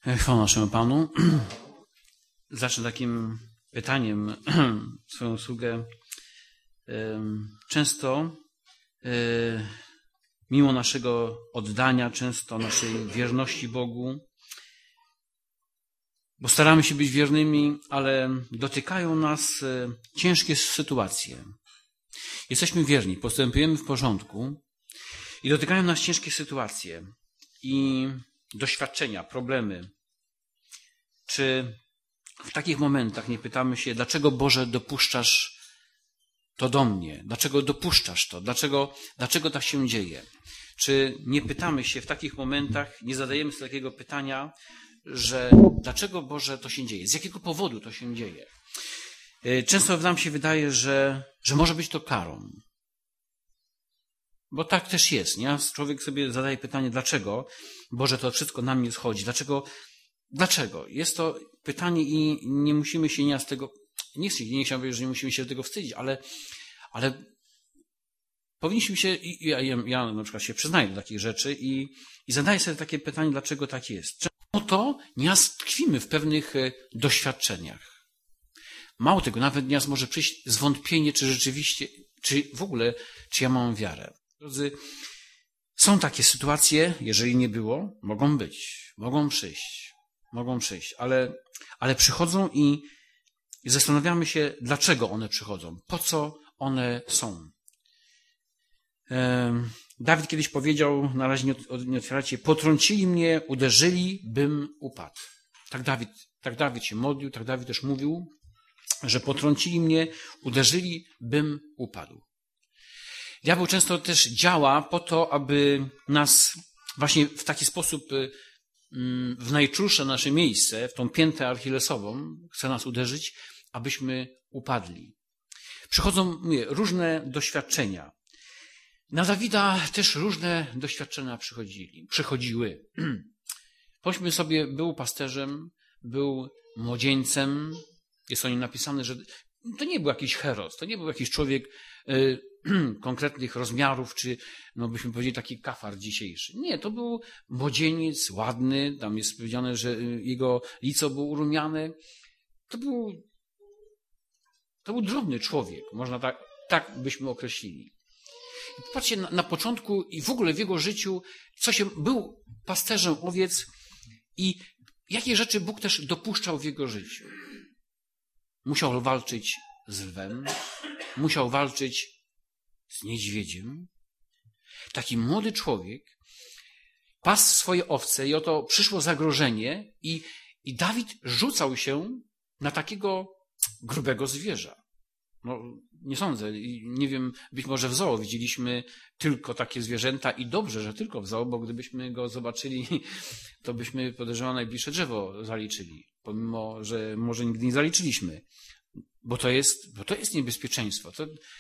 Chwała naszemu Panu. Zacznę takim pytaniem swoją usługę. Często, mimo naszego oddania, często naszej wierności Bogu, bo staramy się być wiernymi, ale dotykają nas ciężkie sytuacje. Jesteśmy wierni, postępujemy w porządku i dotykają nas ciężkie sytuacje i doświadczenia, problemy. Czy w takich momentach nie pytamy się, dlaczego Boże dopuszczasz to do mnie? Dlaczego dopuszczasz to? Dlaczego tak się dzieje? Czy nie pytamy się w takich momentach, nie zadajemy sobie takiego pytania, że dlaczego Boże to się dzieje? Z jakiego powodu to się dzieje? Często nam się wydaje, że może być to karą. Bo tak też jest, nie? Człowiek sobie zadaje pytanie, dlaczego Boże to wszystko na mnie schodzi? Dlaczego? Jest to pytanie i nie musimy się nie z tego, nie chciałbym powiedzieć, że nie musimy się tego wstydzić, ale powinniśmy się, ja na przykład się przyznaję do takich rzeczy i zadaję sobie takie pytanie, dlaczego tak jest. Czemu to nieraz tkwimy w pewnych doświadczeniach? Mało tego, nawet nieraz może przyjść zwątpienie, czy rzeczywiście, czy w ogóle, czy ja mam wiarę. Drodzy, są takie sytuacje, jeżeli nie było, mogą być, mogą przyjść, ale przychodzą i zastanawiamy się, dlaczego one przychodzą, po co one są. Dawid kiedyś powiedział, na razie nie otwieracie, potrącili mnie, uderzyli, bym upadł. Tak Dawid się modlił, tak Dawid też mówił, że potrącili mnie, uderzyli, bym upadł. Diabeł często też działa po to, aby nas właśnie w taki sposób w najczulsze nasze miejsce, w tą piętę achillesową, chce nas uderzyć, abyśmy upadli. Przychodzą, różne doświadczenia. Na Dawida też różne doświadczenia przychodziły. Powiedzmy sobie, był pasterzem, był młodzieńcem. Jest o nim napisane, że to nie był jakiś heros, to nie był jakiś człowiek konkretnych rozmiarów, czy byśmy powiedzieli taki kafar dzisiejszy. Nie, to był młodzieniec, ładny, tam jest powiedziane, że jego lico było urumiane. To był drobny człowiek, można tak byśmy określili. I popatrzcie, na początku i w ogóle w jego życiu, był pasterzem owiec i jakie rzeczy Bóg też dopuszczał w jego życiu. Musiał walczyć z lwem, musiał walczyć z niedźwiedziem. Taki młody człowiek pasł swoje owce i oto przyszło zagrożenie i Dawid rzucał się na takiego grubego zwierza. Nie sądzę, nie wiem, być może w zoo widzieliśmy tylko takie zwierzęta i dobrze, że tylko w zoo, bo gdybyśmy go zobaczyli, to byśmy, podejrzewam, najbliższe drzewo zaliczyli, pomimo, że może nigdy nie zaliczyliśmy, bo to jest niebezpieczeństwo.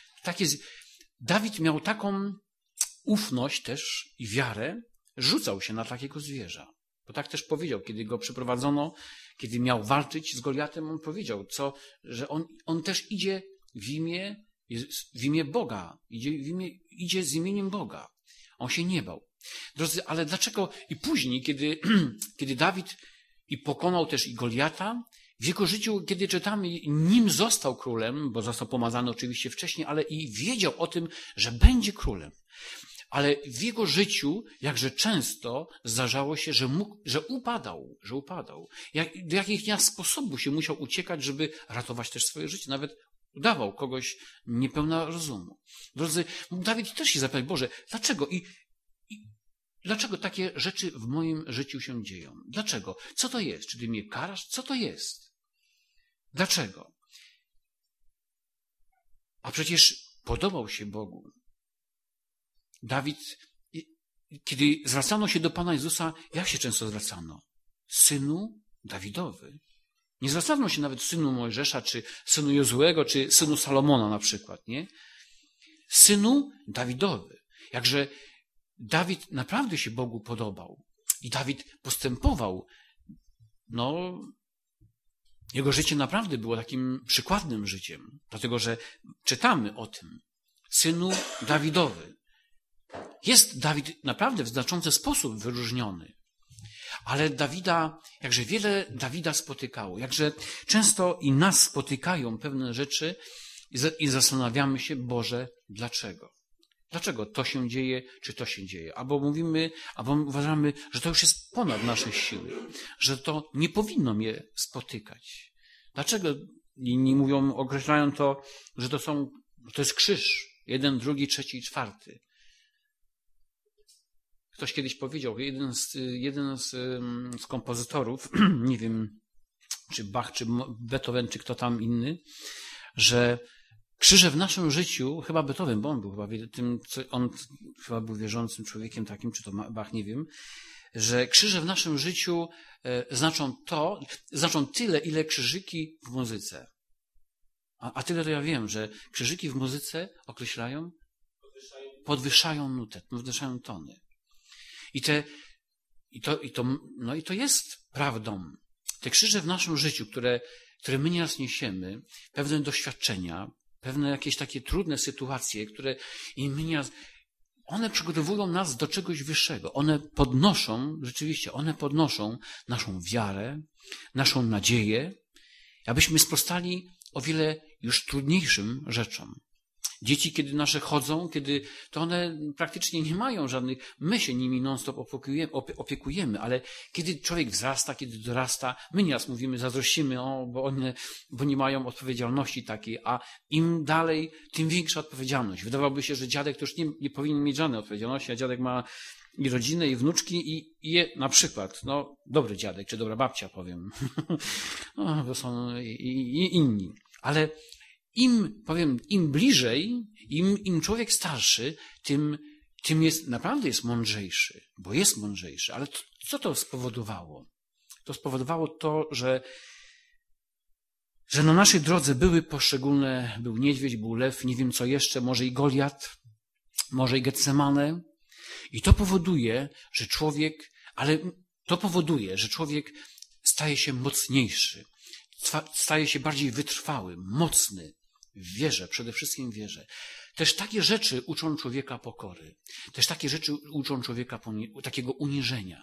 Dawid miał taką ufność też i wiarę, rzucał się na takiego zwierza. Bo tak też powiedział, kiedy go przyprowadzono, kiedy miał walczyć z Goliatem, on powiedział, że on też idzie w imię Boga, idzie z imieniem Boga. On się nie bał. Drodzy, ale dlaczego? I później, kiedy Dawid pokonał też i Goliata, w jego życiu, kiedy czytamy, nim został królem, bo został pomazany oczywiście wcześniej, ale i wiedział o tym, że będzie królem. Ale w jego życiu, jakże często zdarzało się, że upadał. Do jakich sposobów się musiał uciekać, żeby ratować też swoje życie. Nawet udawał kogoś niepełna rozumu. Drodzy, Dawid też się zapytał, Boże, dlaczego? I dlaczego takie rzeczy w moim życiu się dzieją? Dlaczego? Co to jest? Czy ty mnie karasz? Co to jest? Dlaczego? A przecież podobał się Bogu. Dawid, kiedy zwracano się do Pana Jezusa, jak się często zwracano? Synu Dawidowy. Nie zwracano się nawet synu Mojżesza, czy synu Jozuego, czy synu Salomona na przykład, nie? Synu Dawidowy. Jakże Dawid naprawdę się Bogu podobał. I Dawid postępował. Jego życie naprawdę było takim przykładnym życiem. Dlatego, że czytamy o tym. Synu Dawidowy. Jest Dawid naprawdę w znaczący sposób wyróżniony. Ale jakże wiele Dawida spotykało, jakże często i nas spotykają pewne rzeczy i zastanawiamy się, Boże, dlaczego? Dlaczego to się dzieje, czy to się dzieje? Albo uważamy, że to już jest ponad nasze siły, że to nie powinno mnie spotykać. Dlaczego inni mówią, określają to, że to jest krzyż. 1, 2, 3, 4. Ktoś kiedyś powiedział, jeden z kompozytorów, nie wiem, czy Bach, czy Beethoven, czy kto tam inny, że krzyże w naszym życiu, chyba Beethoven, bo on był chyba on chyba był wierzącym człowiekiem takim, czy to Bach, nie wiem, że krzyże w naszym życiu znaczą tyle, ile krzyżyki w muzyce. A tyle to ja wiem, że krzyżyki w muzyce określają, podwyższają nutę, podwyższają tony. I to jest prawdą. Te krzyże w naszym życiu, które my nieraz niesiemy, pewne doświadczenia, pewne jakieś takie trudne sytuacje, one przygotowują nas do czegoś wyższego. One podnoszą naszą wiarę, naszą nadzieję, abyśmy sprostali o wiele już trudniejszym rzeczom. Dzieci, kiedy nasze chodzą, to one praktycznie nie mają żadnych, my się nimi non-stop opiekujemy, ale kiedy człowiek wzrasta, kiedy dorasta, my nieraz mówimy, zazdrościmy, bo nie mają odpowiedzialności takiej, a im dalej, tym większa odpowiedzialność. Wydawałoby się, że dziadek to już nie powinien mieć żadnej odpowiedzialności, a dziadek ma i rodzinę, i wnuczki, i na przykład, dobry dziadek, czy dobra babcia, powiem, bo są i inni, ale im bliżej, im człowiek starszy, tym naprawdę jest mądrzejszy, bo jest mądrzejszy. Ale co to spowodowało? To spowodowało to, że na naszej drodze były poszczególne, był niedźwiedź, był lew, nie wiem co jeszcze, może i Goliat, może i Getsemane. I to powoduje, że człowiek staje się mocniejszy, staje się bardziej wytrwały, mocny. W wierze, przede wszystkim w wierze. Też takie rzeczy uczą człowieka pokory. Też takie rzeczy uczą człowieka takiego uniżenia.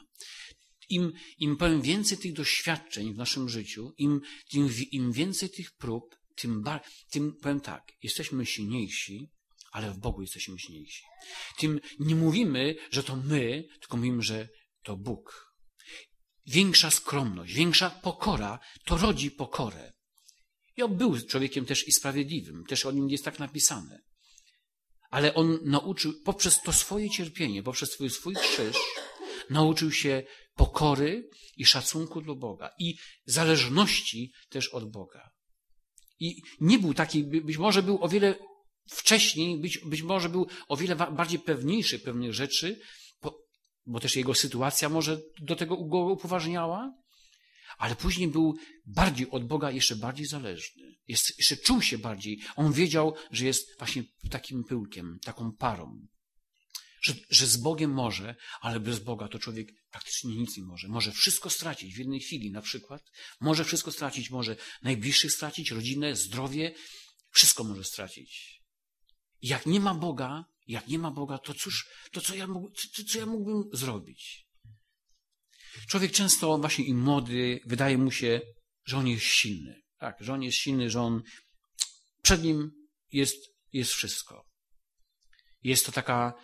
Im powiem więcej tych doświadczeń w naszym życiu, im więcej tych prób, tym powiem tak, jesteśmy silniejsi, ale w Bogu jesteśmy silniejsi. Tym nie mówimy, że to my, tylko mówimy, że to Bóg. Większa skromność, większa pokora, to rodzi pokorę. Job był człowiekiem też i sprawiedliwym, też o nim jest tak napisane. Ale on nauczył, poprzez to swoje cierpienie, poprzez swój krzyż, nauczył się pokory i szacunku do Boga i zależności też od Boga. I nie był taki, być może był o wiele wcześniej, być może był o wiele bardziej pewniejszy pewnych rzeczy, bo też jego sytuacja może do tego go upoważniała, ale później był bardziej od Boga, jeszcze bardziej zależny. Jeszcze czuł się bardziej. On wiedział, że jest właśnie takim pyłkiem, taką parą. Że z Bogiem może, ale bez Boga to człowiek praktycznie nic nie może. Może wszystko stracić w jednej chwili na przykład. Może wszystko stracić, może najbliższych stracić, rodzinę, zdrowie. Wszystko może stracić. I jak nie ma Boga, to cóż, co ja mógłbym zrobić? Człowiek często, właśnie i młody, wydaje mu się, że on jest silny. Tak, że on jest silny, że przed nim jest wszystko. Jest to taka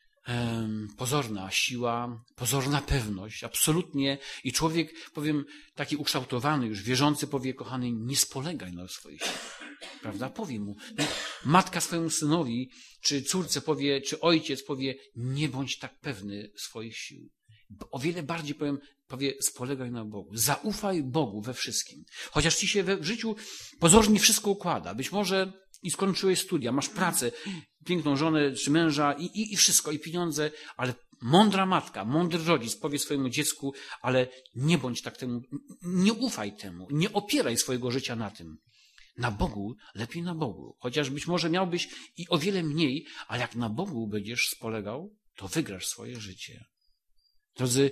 pozorna siła, pozorna pewność, absolutnie. I człowiek, powiem, taki ukształtowany, już wierzący powie, kochany, nie spolegaj na swojej siły. Prawda? Powie mu. Matka swojemu synowi, czy córce powie, czy ojciec powie, nie bądź tak pewny swoich sił. O wiele bardziej powie, spolegaj na Bogu. Zaufaj Bogu we wszystkim. Chociaż ci się w życiu pozornie wszystko układa. Być może i skończyłeś studia, masz pracę, piękną żonę czy męża i wszystko, i pieniądze, ale mądra matka, mądry rodzic powie swojemu dziecku, ale nie bądź tak temu, nie ufaj temu, nie opieraj swojego życia na tym. Na Bogu, lepiej na Bogu. Chociaż być może miałbyś i o wiele mniej, ale jak na Bogu będziesz spolegał, to wygrasz swoje życie. Drodzy,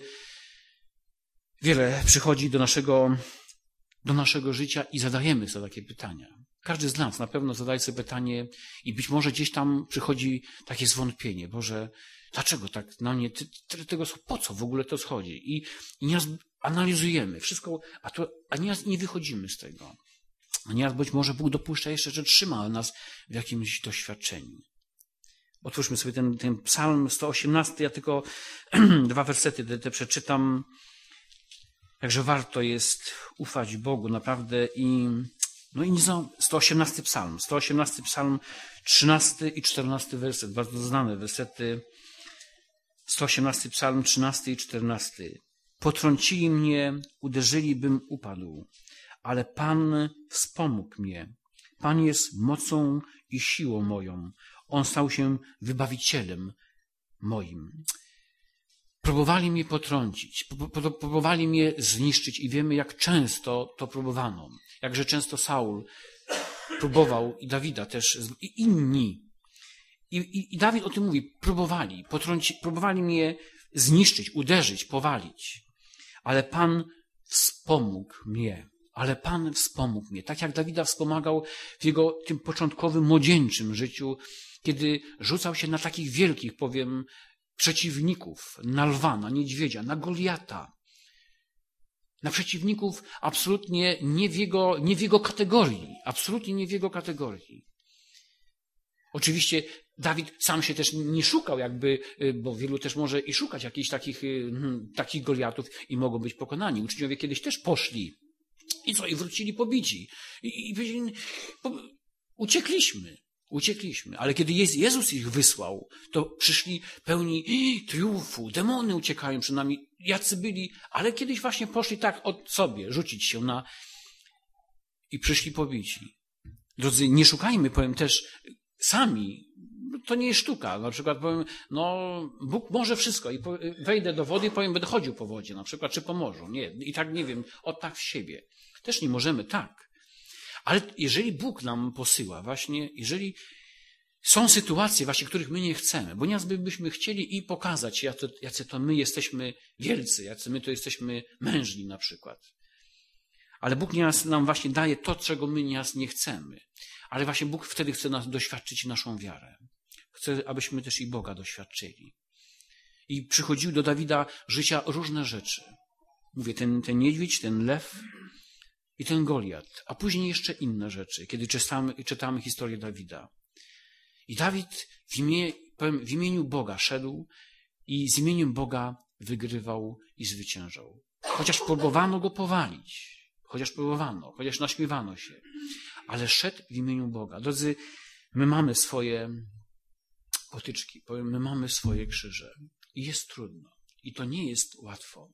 wiele przychodzi do naszego życia i zadajemy sobie takie pytania. Każdy z nas na pewno zadaje sobie pytanie i być może gdzieś tam przychodzi takie zwątpienie. Boże, Dlaczego tak na mnie, tego, po co w ogóle to schodzi? I nieraz analizujemy wszystko, a nieraz nie wychodzimy z tego. A nieraz być może Bóg dopuszcza jeszcze, że trzyma nas w jakimś doświadczeniu. Otwórzmy sobie ten psalm 118, ja tylko 2 wersety te przeczytam. Także warto jest ufać Bogu naprawdę i 118 psalm, 13 i 14 werset, bardzo znane wersety. 118 psalm, 13 i 14. Potrącili mnie, uderzyli, bym upadł, ale Pan wspomógł mnie. Pan jest mocą i siłą moją. On stał się wybawicielem moim. Próbowali mnie potrącić, próbowali mnie zniszczyć i wiemy, jak często to próbowano. Jakże często Saul próbował i Dawida też, i inni. I Dawid o tym mówi, próbowali mnie zniszczyć, uderzyć, powalić. Ale Pan wspomógł mnie. Tak jak Dawida wspomagał w jego tym początkowym, młodzieńczym życiu, kiedy rzucał się na takich wielkich, przeciwników, na lwa, na niedźwiedzia, na Goliata. Na przeciwników absolutnie nie w jego kategorii. Absolutnie nie w jego kategorii. Oczywiście Dawid sam się też nie szukał bo wielu też może i szukać jakichś takich Goliatów i mogą być pokonani. Uczniowie kiedyś też poszli. I wrócili pobici. Uciekliśmy. Ale kiedy Jezus ich wysłał, to przyszli pełni triumfu. Demony uciekają przed nami. Jacy byli, ale kiedyś właśnie poszli tak od sobie, rzucić się i przyszli pobici. Drodzy, nie szukajmy, powiem też, sami. To nie jest sztuka. Na przykład powiem, Bóg może wszystko i wejdę do wody i powiem, będę chodził po wodzie, na przykład, czy po morzu. Nie. I tak nie wiem, tak w siebie. Też nie możemy tak. Ale jeżeli Bóg nam posyła właśnie, jeżeli są sytuacje właśnie, których my nie chcemy, bo nieraz byśmy chcieli i pokazać, jacy to my jesteśmy wielcy, jacy my to jesteśmy mężni na przykład. Ale Bóg nieraz nam właśnie daje to, czego my nieraz nie chcemy. Ale właśnie Bóg wtedy chce nas doświadczyć naszą wiarę. Chce, abyśmy też i Boga doświadczyli. I przychodziły do Dawida życia różne rzeczy. Mówię, ten niedźwiedź, ten lew i ten Goliat, a później jeszcze inne rzeczy, kiedy czytamy historię Dawida. I Dawid w imieniu Boga szedł i z imieniem Boga wygrywał i zwyciężał. Chociaż próbowano go powalić, chociaż naśmiewano się, ale szedł w imieniu Boga. Drodzy, my mamy swoje potyczki, my mamy swoje krzyże i jest trudno i to nie jest łatwo.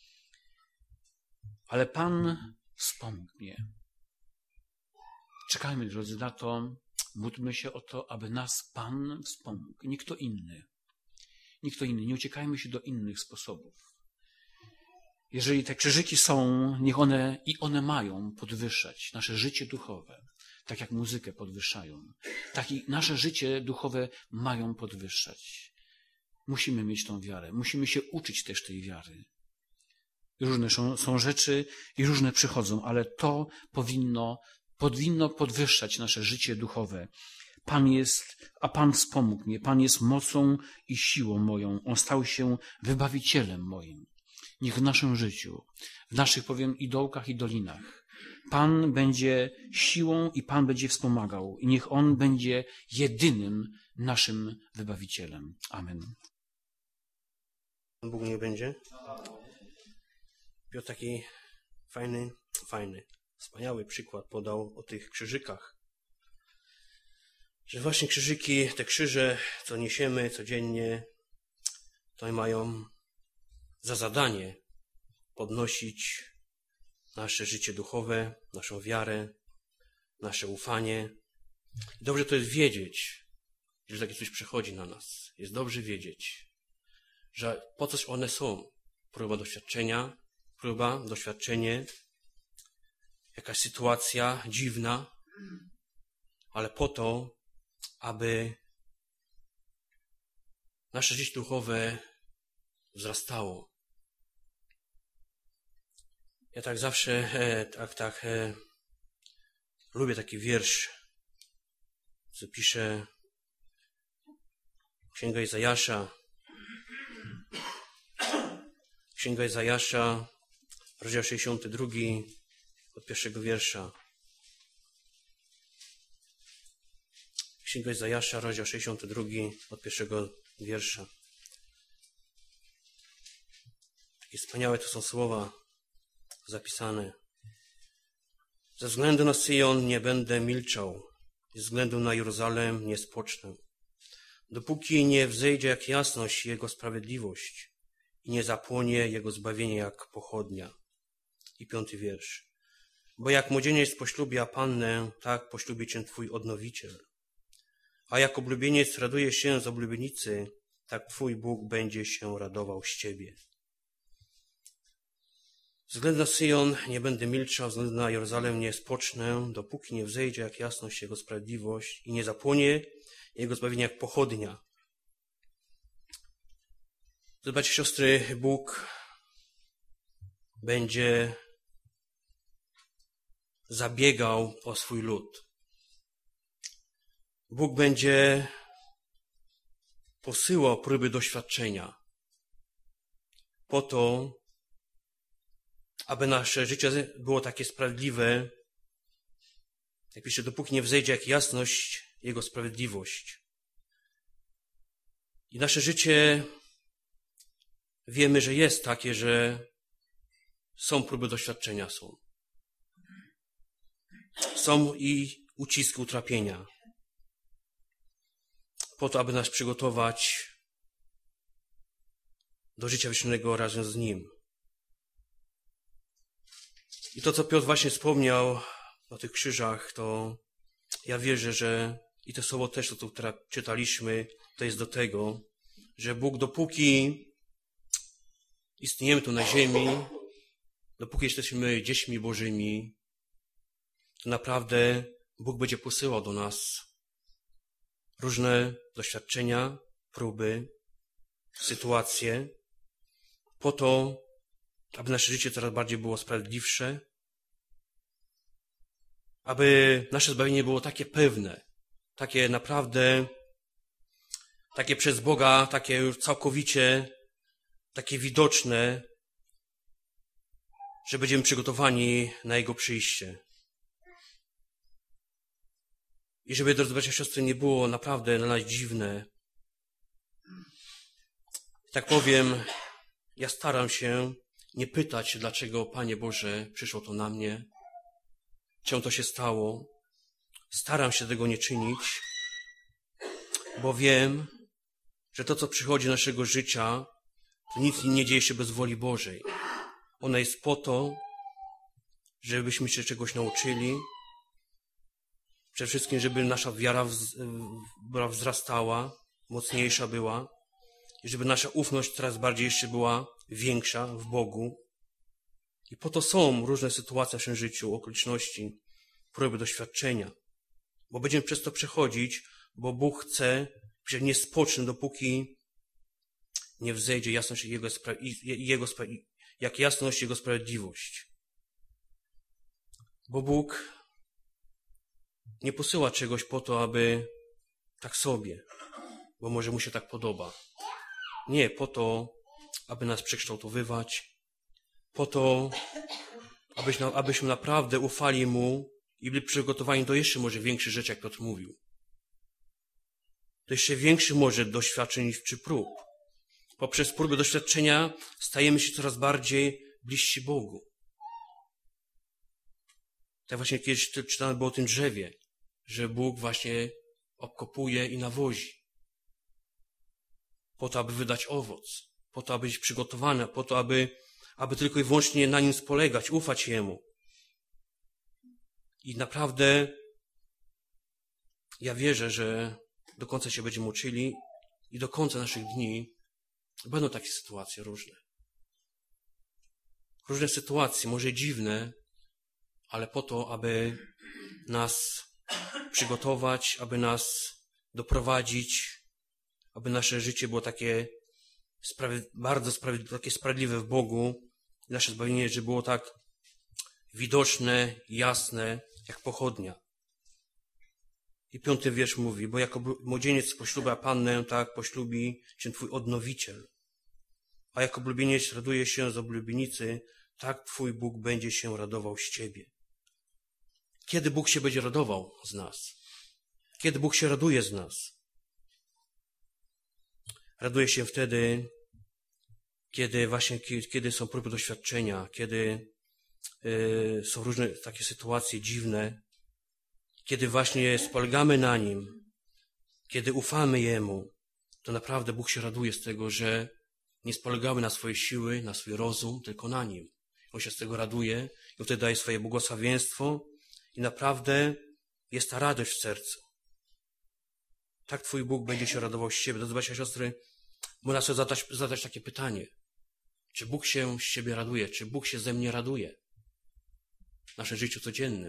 Ale Pan wspomógł mnie. Czekajmy, drodzy, na to, módlmy się o to, aby nas Pan wspomógł. Nie kto inny. Nie uciekajmy się do innych sposobów. Jeżeli te krzyżyki są, niech one mają podwyższać nasze życie duchowe, tak jak muzykę podwyższają. Tak i nasze życie duchowe mają podwyższać. Musimy mieć tą wiarę. Musimy się uczyć też tej wiary. Różne są rzeczy i różne przychodzą, ale to powinno podwyższać nasze życie duchowe. Pan wspomógł mnie. Pan jest mocą i siłą moją. On stał się wybawicielem moim. Niech w naszym życiu, w naszych, i dołkach, i dolinach, Pan będzie siłą i Pan będzie wspomagał. I niech On będzie jedynym naszym wybawicielem. Amen. Bóg nie będzie. Piotr taki fajny, wspaniały przykład podał o tych krzyżykach. Że właśnie krzyżyki, te krzyże, co niesiemy codziennie, to mają za zadanie podnosić nasze życie duchowe, naszą wiarę, nasze ufanie. I dobrze to jest wiedzieć, że takie coś przychodzi na nas. Jest dobrze wiedzieć, że po coś one są. Próba, doświadczenie, jakaś sytuacja dziwna, ale po to, aby nasze życie duchowe wzrastało. Ja tak zawsze lubię taki wiersz, co pisze Księga Izajasza, Księga Izajasza, rozdział 62, od 1 wiersza. Księga Izajasza, rozdział 62, od 1 wiersza. Takie wspaniałe to są słowa zapisane. Ze względu na Syjon nie będę milczał, ze względu na Jeruzalem nie spocznę, dopóki nie wzejdzie jak jasność Jego sprawiedliwość i nie zapłonie Jego zbawienie jak pochodnia. I 5 wiersz. Bo jak młodzieniec poślubia pannę, tak poślubi cię Twój odnowiciel. A jak oblubieniec raduje się z oblubienicy, tak Twój Bóg będzie się radował z Ciebie. Ze względu na Syjon nie będę milczał, ze względu na Jeruzalem nie spocznę, dopóki nie wzejdzie jak jasność Jego sprawiedliwość i nie zapłonie Jego zbawienie jak pochodnia. Zobaczcie, siostry, Bóg będzie zabiegał o swój lud. Bóg będzie posyłał próby doświadczenia po to, aby nasze życie było takie sprawiedliwe, jak pisze, dopóki nie wzejdzie jak jasność Jego sprawiedliwość. I nasze życie wiemy, że jest takie, że są próby doświadczenia, są i uciski, utrapienia, po to, aby nas przygotować do życia wiecznego razem z Nim. I to, co Piotr właśnie wspomniał o tych krzyżach, to ja wierzę, że i to słowo też, to które czytaliśmy, to jest do tego, że Bóg, dopóki istniejemy tu na ziemi, dopóki jesteśmy dziećmi Bożymi, to naprawdę Bóg będzie posyłał do nas różne doświadczenia, próby, sytuacje, po to, aby nasze życie coraz bardziej było sprawiedliwsze, aby nasze zbawienie było takie pewne, takie naprawdę, takie przez Boga, takie już całkowicie, takie widoczne, że będziemy przygotowani na Jego przyjście. I żeby, drodzy bracia i siostry, nie było naprawdę dla nas dziwne. Tak powiem, ja staram się nie pytać, dlaczego, Panie Boże, przyszło to na mnie, czemu to się stało. Staram się tego nie czynić, bo wiem, że to, co przychodzi do naszego życia, to nic nie dzieje się bez woli Bożej. Ona jest po to, żebyśmy się czegoś nauczyli, przede wszystkim, żeby nasza wiara wzrastała, mocniejsza była i żeby nasza ufność coraz bardziej jeszcze była większa w Bogu. I po to są różne sytuacje w naszym życiu, okoliczności, próby, doświadczenia. Bo będziemy przez to przechodzić, bo Bóg chce, że nie spocznę, dopóki nie wzejdzie jasność jak jasność Jego sprawiedliwość. Bo Bóg nie posyła czegoś po to, aby tak sobie, bo może Mu się tak podoba. Nie, po to, aby nas przekształtowywać, po to, abyśmy naprawdę ufali Mu i byli przygotowani do jeszcze może większych rzeczy, jak Piotr mówił. Do jeszcze większych może doświadczeń czy prób. Poprzez próby doświadczenia stajemy się coraz bardziej bliżsi Bogu. Tak właśnie kiedyś czytane było o tym drzewie, że Bóg właśnie obkopuje i nawozi. Po to, aby wydać owoc. Po to, aby być przygotowane. Po to, aby tylko i wyłącznie na Nim spolegać, ufać Jemu. I naprawdę ja wierzę, że do końca się będziemy uczyli i do końca naszych dni będą takie sytuacje różne. Różne sytuacje, może dziwne, ale po to, aby nas przygotować, aby nas doprowadzić, aby nasze życie było takie takie sprawiedliwe w Bogu, nasze zbawienie, żeby było tak widoczne, jasne, jak pochodnia. I 5 wiersz mówi, bo jako młodzieniec poślubia pannę, tak poślubi cię Twój odnowiciel. A jak oblubieniec raduje się z oblubienicy, tak Twój Bóg będzie się radował z Ciebie. Kiedy Bóg się będzie radował z nas? Kiedy Bóg się raduje z nas? Raduje się wtedy, kiedy są próby doświadczenia, kiedy są różne takie sytuacje dziwne, kiedy właśnie spolegamy na Nim, kiedy ufamy Jemu, to naprawdę Bóg się raduje z tego, że nie spolegamy na swoje siły, na swój rozum, tylko na Nim. On się z tego raduje i wtedy daje swoje błogosławieństwo i naprawdę jest ta radość w sercu. Tak Twój Bóg będzie się radował z Ciebie. Drodzy bracia i siostry, można sobie zadać takie pytanie. Czy Bóg się z Ciebie raduje? Czy Bóg się ze mnie raduje? W naszym życiu codziennym.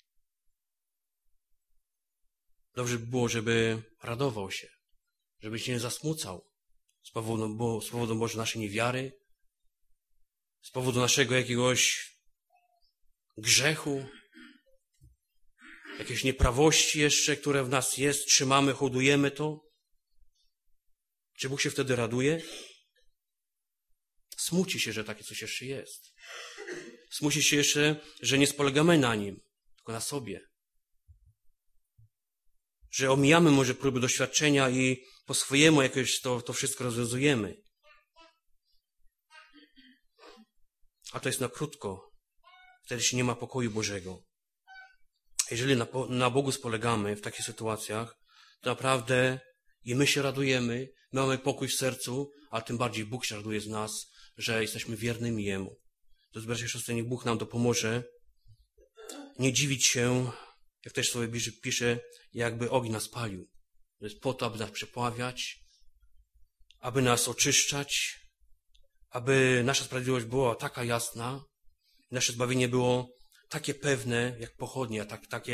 Dobrze by było, żeby radował się, żeby się nie zasmucał z powodu może naszej niewiary, z powodu naszego jakiegoś grzechu, jakiejś nieprawości jeszcze, które w nas jest, trzymamy, hodujemy to. Czy Bóg się wtedy raduje? Smuci się, że takie coś jeszcze jest. Smuci się jeszcze, że nie spolegamy na Nim, tylko na sobie. Że omijamy może próby doświadczenia i po swojemu jakoś to wszystko rozwiązujemy. A to jest na krótko. Wtedy się nie ma pokoju Bożego. Jeżeli na Bogu spolegamy w takich sytuacjach, to naprawdę i my się radujemy, my mamy pokój w sercu, a tym bardziej Bóg się raduje z nas, że jesteśmy wiernymi Jemu. To jest bracia i siostry, niech Bóg nam dopomoże nie dziwić się, jak też sobie pisze, jakby ogień nas palił. To jest po to, aby nas przepławiać, aby nas oczyszczać, aby nasza sprawiedliwość była taka jasna, nasze zbawienie było takie pewne, jak pochodnia,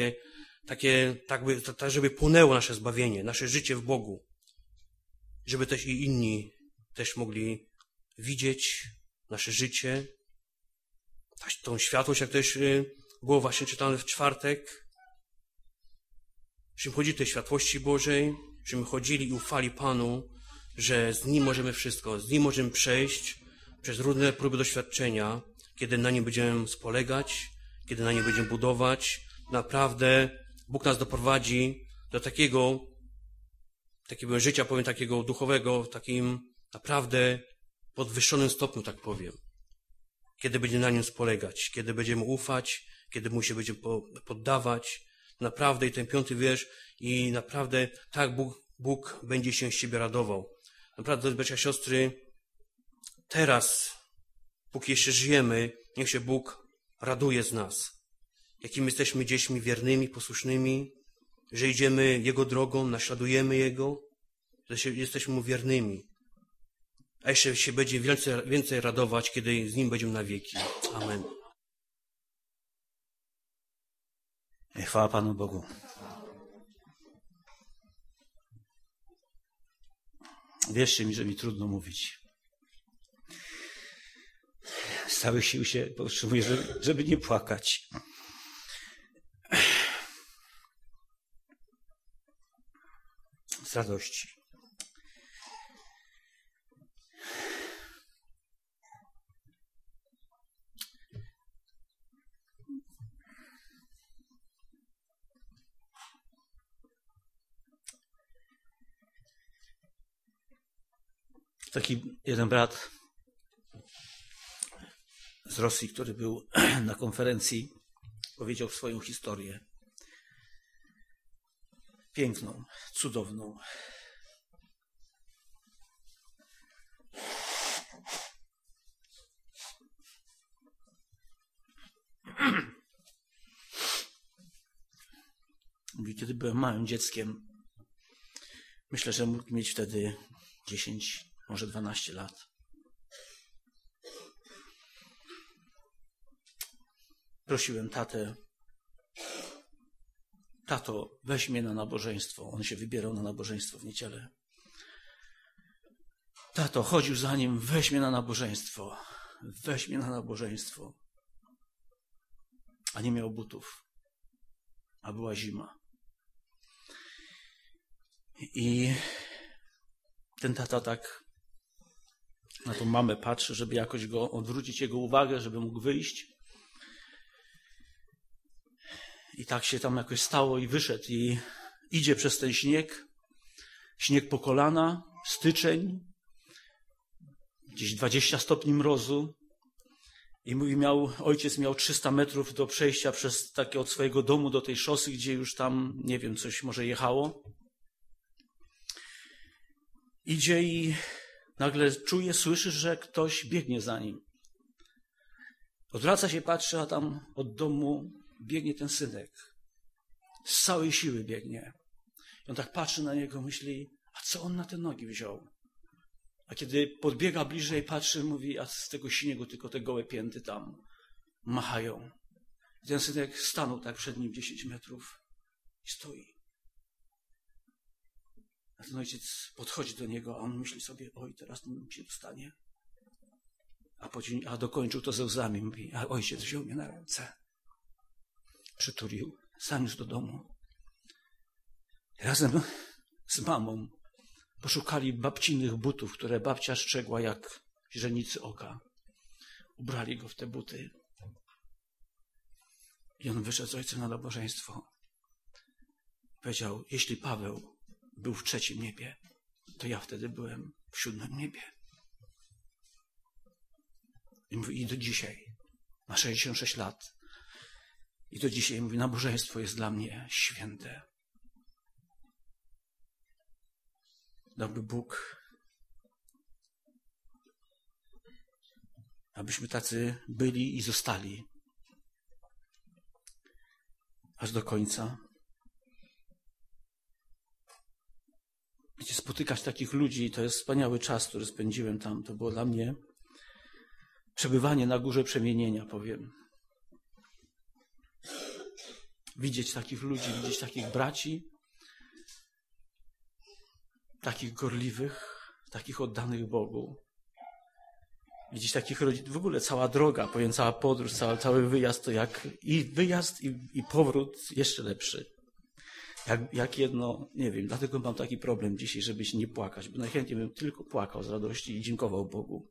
żeby płynęło nasze zbawienie, nasze życie w Bogu, żeby też i inni też mogli widzieć nasze życie, tą światłość, jak też było właśnie czytane w czwartek, żebyśmy chodzili tej światłości Bożej, żebyśmy chodzili i ufali Panu, że z Nim możemy wszystko, z Nim możemy przejść przez różne próby doświadczenia, kiedy na Nim będziemy spolegać, kiedy na Nim będziemy budować. Naprawdę Bóg nas doprowadzi do takiego życia, powiem, takiego duchowego, w takim naprawdę podwyższonym stopniu, tak powiem. Kiedy będziemy na Nim spolegać, kiedy będziemy ufać, kiedy Mu się będziemy poddawać. Naprawdę i ten 5. wiersz i naprawdę tak Bóg będzie się z Ciebie radował. Naprawdę, bracia i siostry, teraz, póki jeszcze żyjemy, niech się Bóg raduje z nas. Jakimi jesteśmy dziećmi wiernymi, posłusznymi, że idziemy Jego drogą, naśladujemy Jego, że jesteśmy Mu wiernymi. A jeszcze się będzie więcej radować, kiedy z Nim będziemy na wieki. Amen. Chwała Panu Bogu. Wierzcie mi, że mi trudno mówić. Z całych sił się powstrzymuję, żeby nie płakać. Z radości. Taki jeden brat z Rosji, który był na konferencji, powiedział swoją historię. Piękną, cudowną. Mówi, kiedy byłem małym dzieckiem, myślę, że mógł mieć wtedy 10, może 12 lat. Prosiłem tatę, tato, weź mnie na nabożeństwo. On się wybierał na nabożeństwo w niedzielę. Tato, chodził za nim, weź mnie na nabożeństwo. Weź mnie na nabożeństwo. A nie miał butów. A była zima. I ten tata tak na tą mamę patrzy, żeby jakoś go odwrócić jego uwagę, żeby mógł wyjść. I tak się tam jakoś stało i wyszedł i idzie przez ten śnieg. Śnieg po kolana, styczeń, gdzieś 20 stopni mrozu. I mówi, ojciec miał 300 metrów do przejścia przez takie od swojego domu do tej szosy, gdzie już tam, nie wiem, coś może jechało. Idzie i nagle czuje, słyszy, że ktoś biegnie za nim. Odwraca się, patrzy, a tam od domu biegnie ten synek. Z całej siły biegnie. I on tak patrzy na niego, myśli, a co on na te nogi wziął? A kiedy podbiega bliżej, patrzy, mówi, a z tego śniegu tylko te gołe pięty tam machają. I ten synek stanął tak przed nim 10 metrów i stoi. A ten ojciec podchodzi do niego, a on myśli sobie, oj, teraz ten się dostanie. A dokończył to ze łzami, mówi, a ojciec wziął mnie na ręce. Przytulił, zaniósł do domu. Razem z mamą poszukali babcinych butów, które babcia strzegła jak źrenicy oka. Ubrali go w te buty. I on wyszedł z ojcem na nabożeństwo. Powiedział, jeśli Paweł był w 3. niebie, to ja wtedy byłem w 7. niebie. I mówi, i do dzisiaj, ma 66 lat. I do dzisiaj mówi, nabożeństwo jest dla mnie święte. Dałby Bóg, abyśmy tacy byli i zostali aż do końca. Wiecie, spotykać takich ludzi, to jest wspaniały czas, który spędziłem tam. To było dla mnie przebywanie na górze przemienienia, powiem. Widzieć takich ludzi, widzieć takich braci, takich gorliwych, takich oddanych Bogu. Widzieć takich rodzin, w ogóle cała droga, powiem, cała podróż, cały wyjazd, to jak i wyjazd, i powrót jeszcze lepszy. Jak jedno, nie wiem, dlatego mam taki problem dzisiaj, żeby się nie płakać, bo najchętniej bym tylko płakał z radości i dziękował Bogu.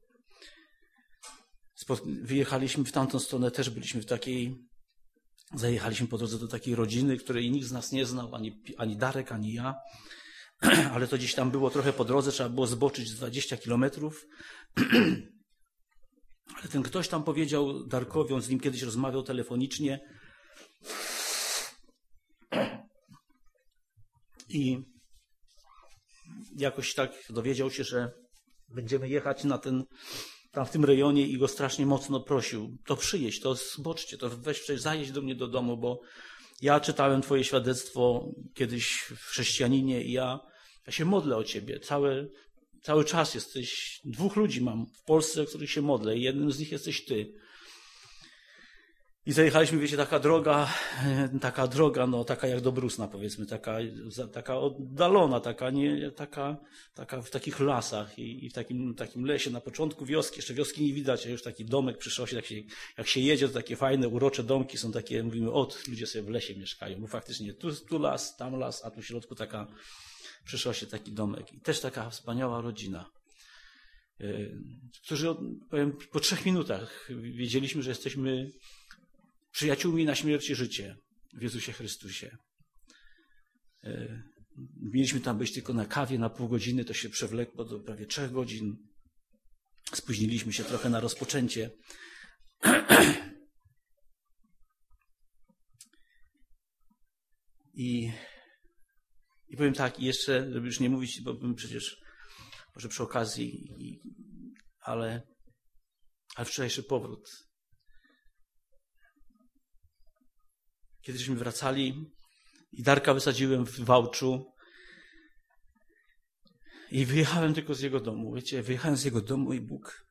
Wyjechaliśmy w tamtą stronę, też byliśmy zajechaliśmy po drodze do takiej rodziny, której nikt z nas nie znał, ani Darek, ani ja. Ale to gdzieś tam było trochę po drodze, trzeba było zboczyć z 20 kilometrów. Ale ten ktoś tam powiedział Darkowi, on z nim kiedyś rozmawiał telefonicznie i jakoś tak dowiedział się, że będziemy jechać tam w tym rejonie i go strasznie mocno prosił, to przyjedź, to zboczcie, to zajedź do mnie do domu, bo ja czytałem twoje świadectwo kiedyś w Chrześcijaninie i ja się modlę o ciebie. Cały czas jesteś, 2 ludzi mam w Polsce, o których się modlę i jednym z nich jesteś ty. I zajechaliśmy, wiecie, taka droga, no taka jak do Brusna, powiedzmy, taka oddalona, taka w takich lasach i w takim lesie na początku wioski, jeszcze wioski nie widać, a już taki domek przy szosie, jak się jedzie, to takie fajne, urocze domki są takie, mówimy, ludzie sobie w lesie mieszkają, bo faktycznie tu las, tam las, a tu w środku taka przy szosie taki domek. I też taka wspaniała rodzina, którzy, powiem, po 3 minutach wiedzieliśmy, że jesteśmy przyjaciółmi na śmierć i życie w Jezusie Chrystusie. Mieliśmy tam być tylko na kawie na pół godziny, to się przewlekło do prawie 3 godzin. Spóźniliśmy się trochę na rozpoczęcie. I powiem tak, i jeszcze, żeby już nie mówić, bo bym przecież może przy okazji, ale wczorajszy powrót. Kiedyśmy wracali i Darka wysadziłem w Wałczu i wyjechałem tylko z jego domu. Wiecie, wyjechałem z jego domu i Bóg.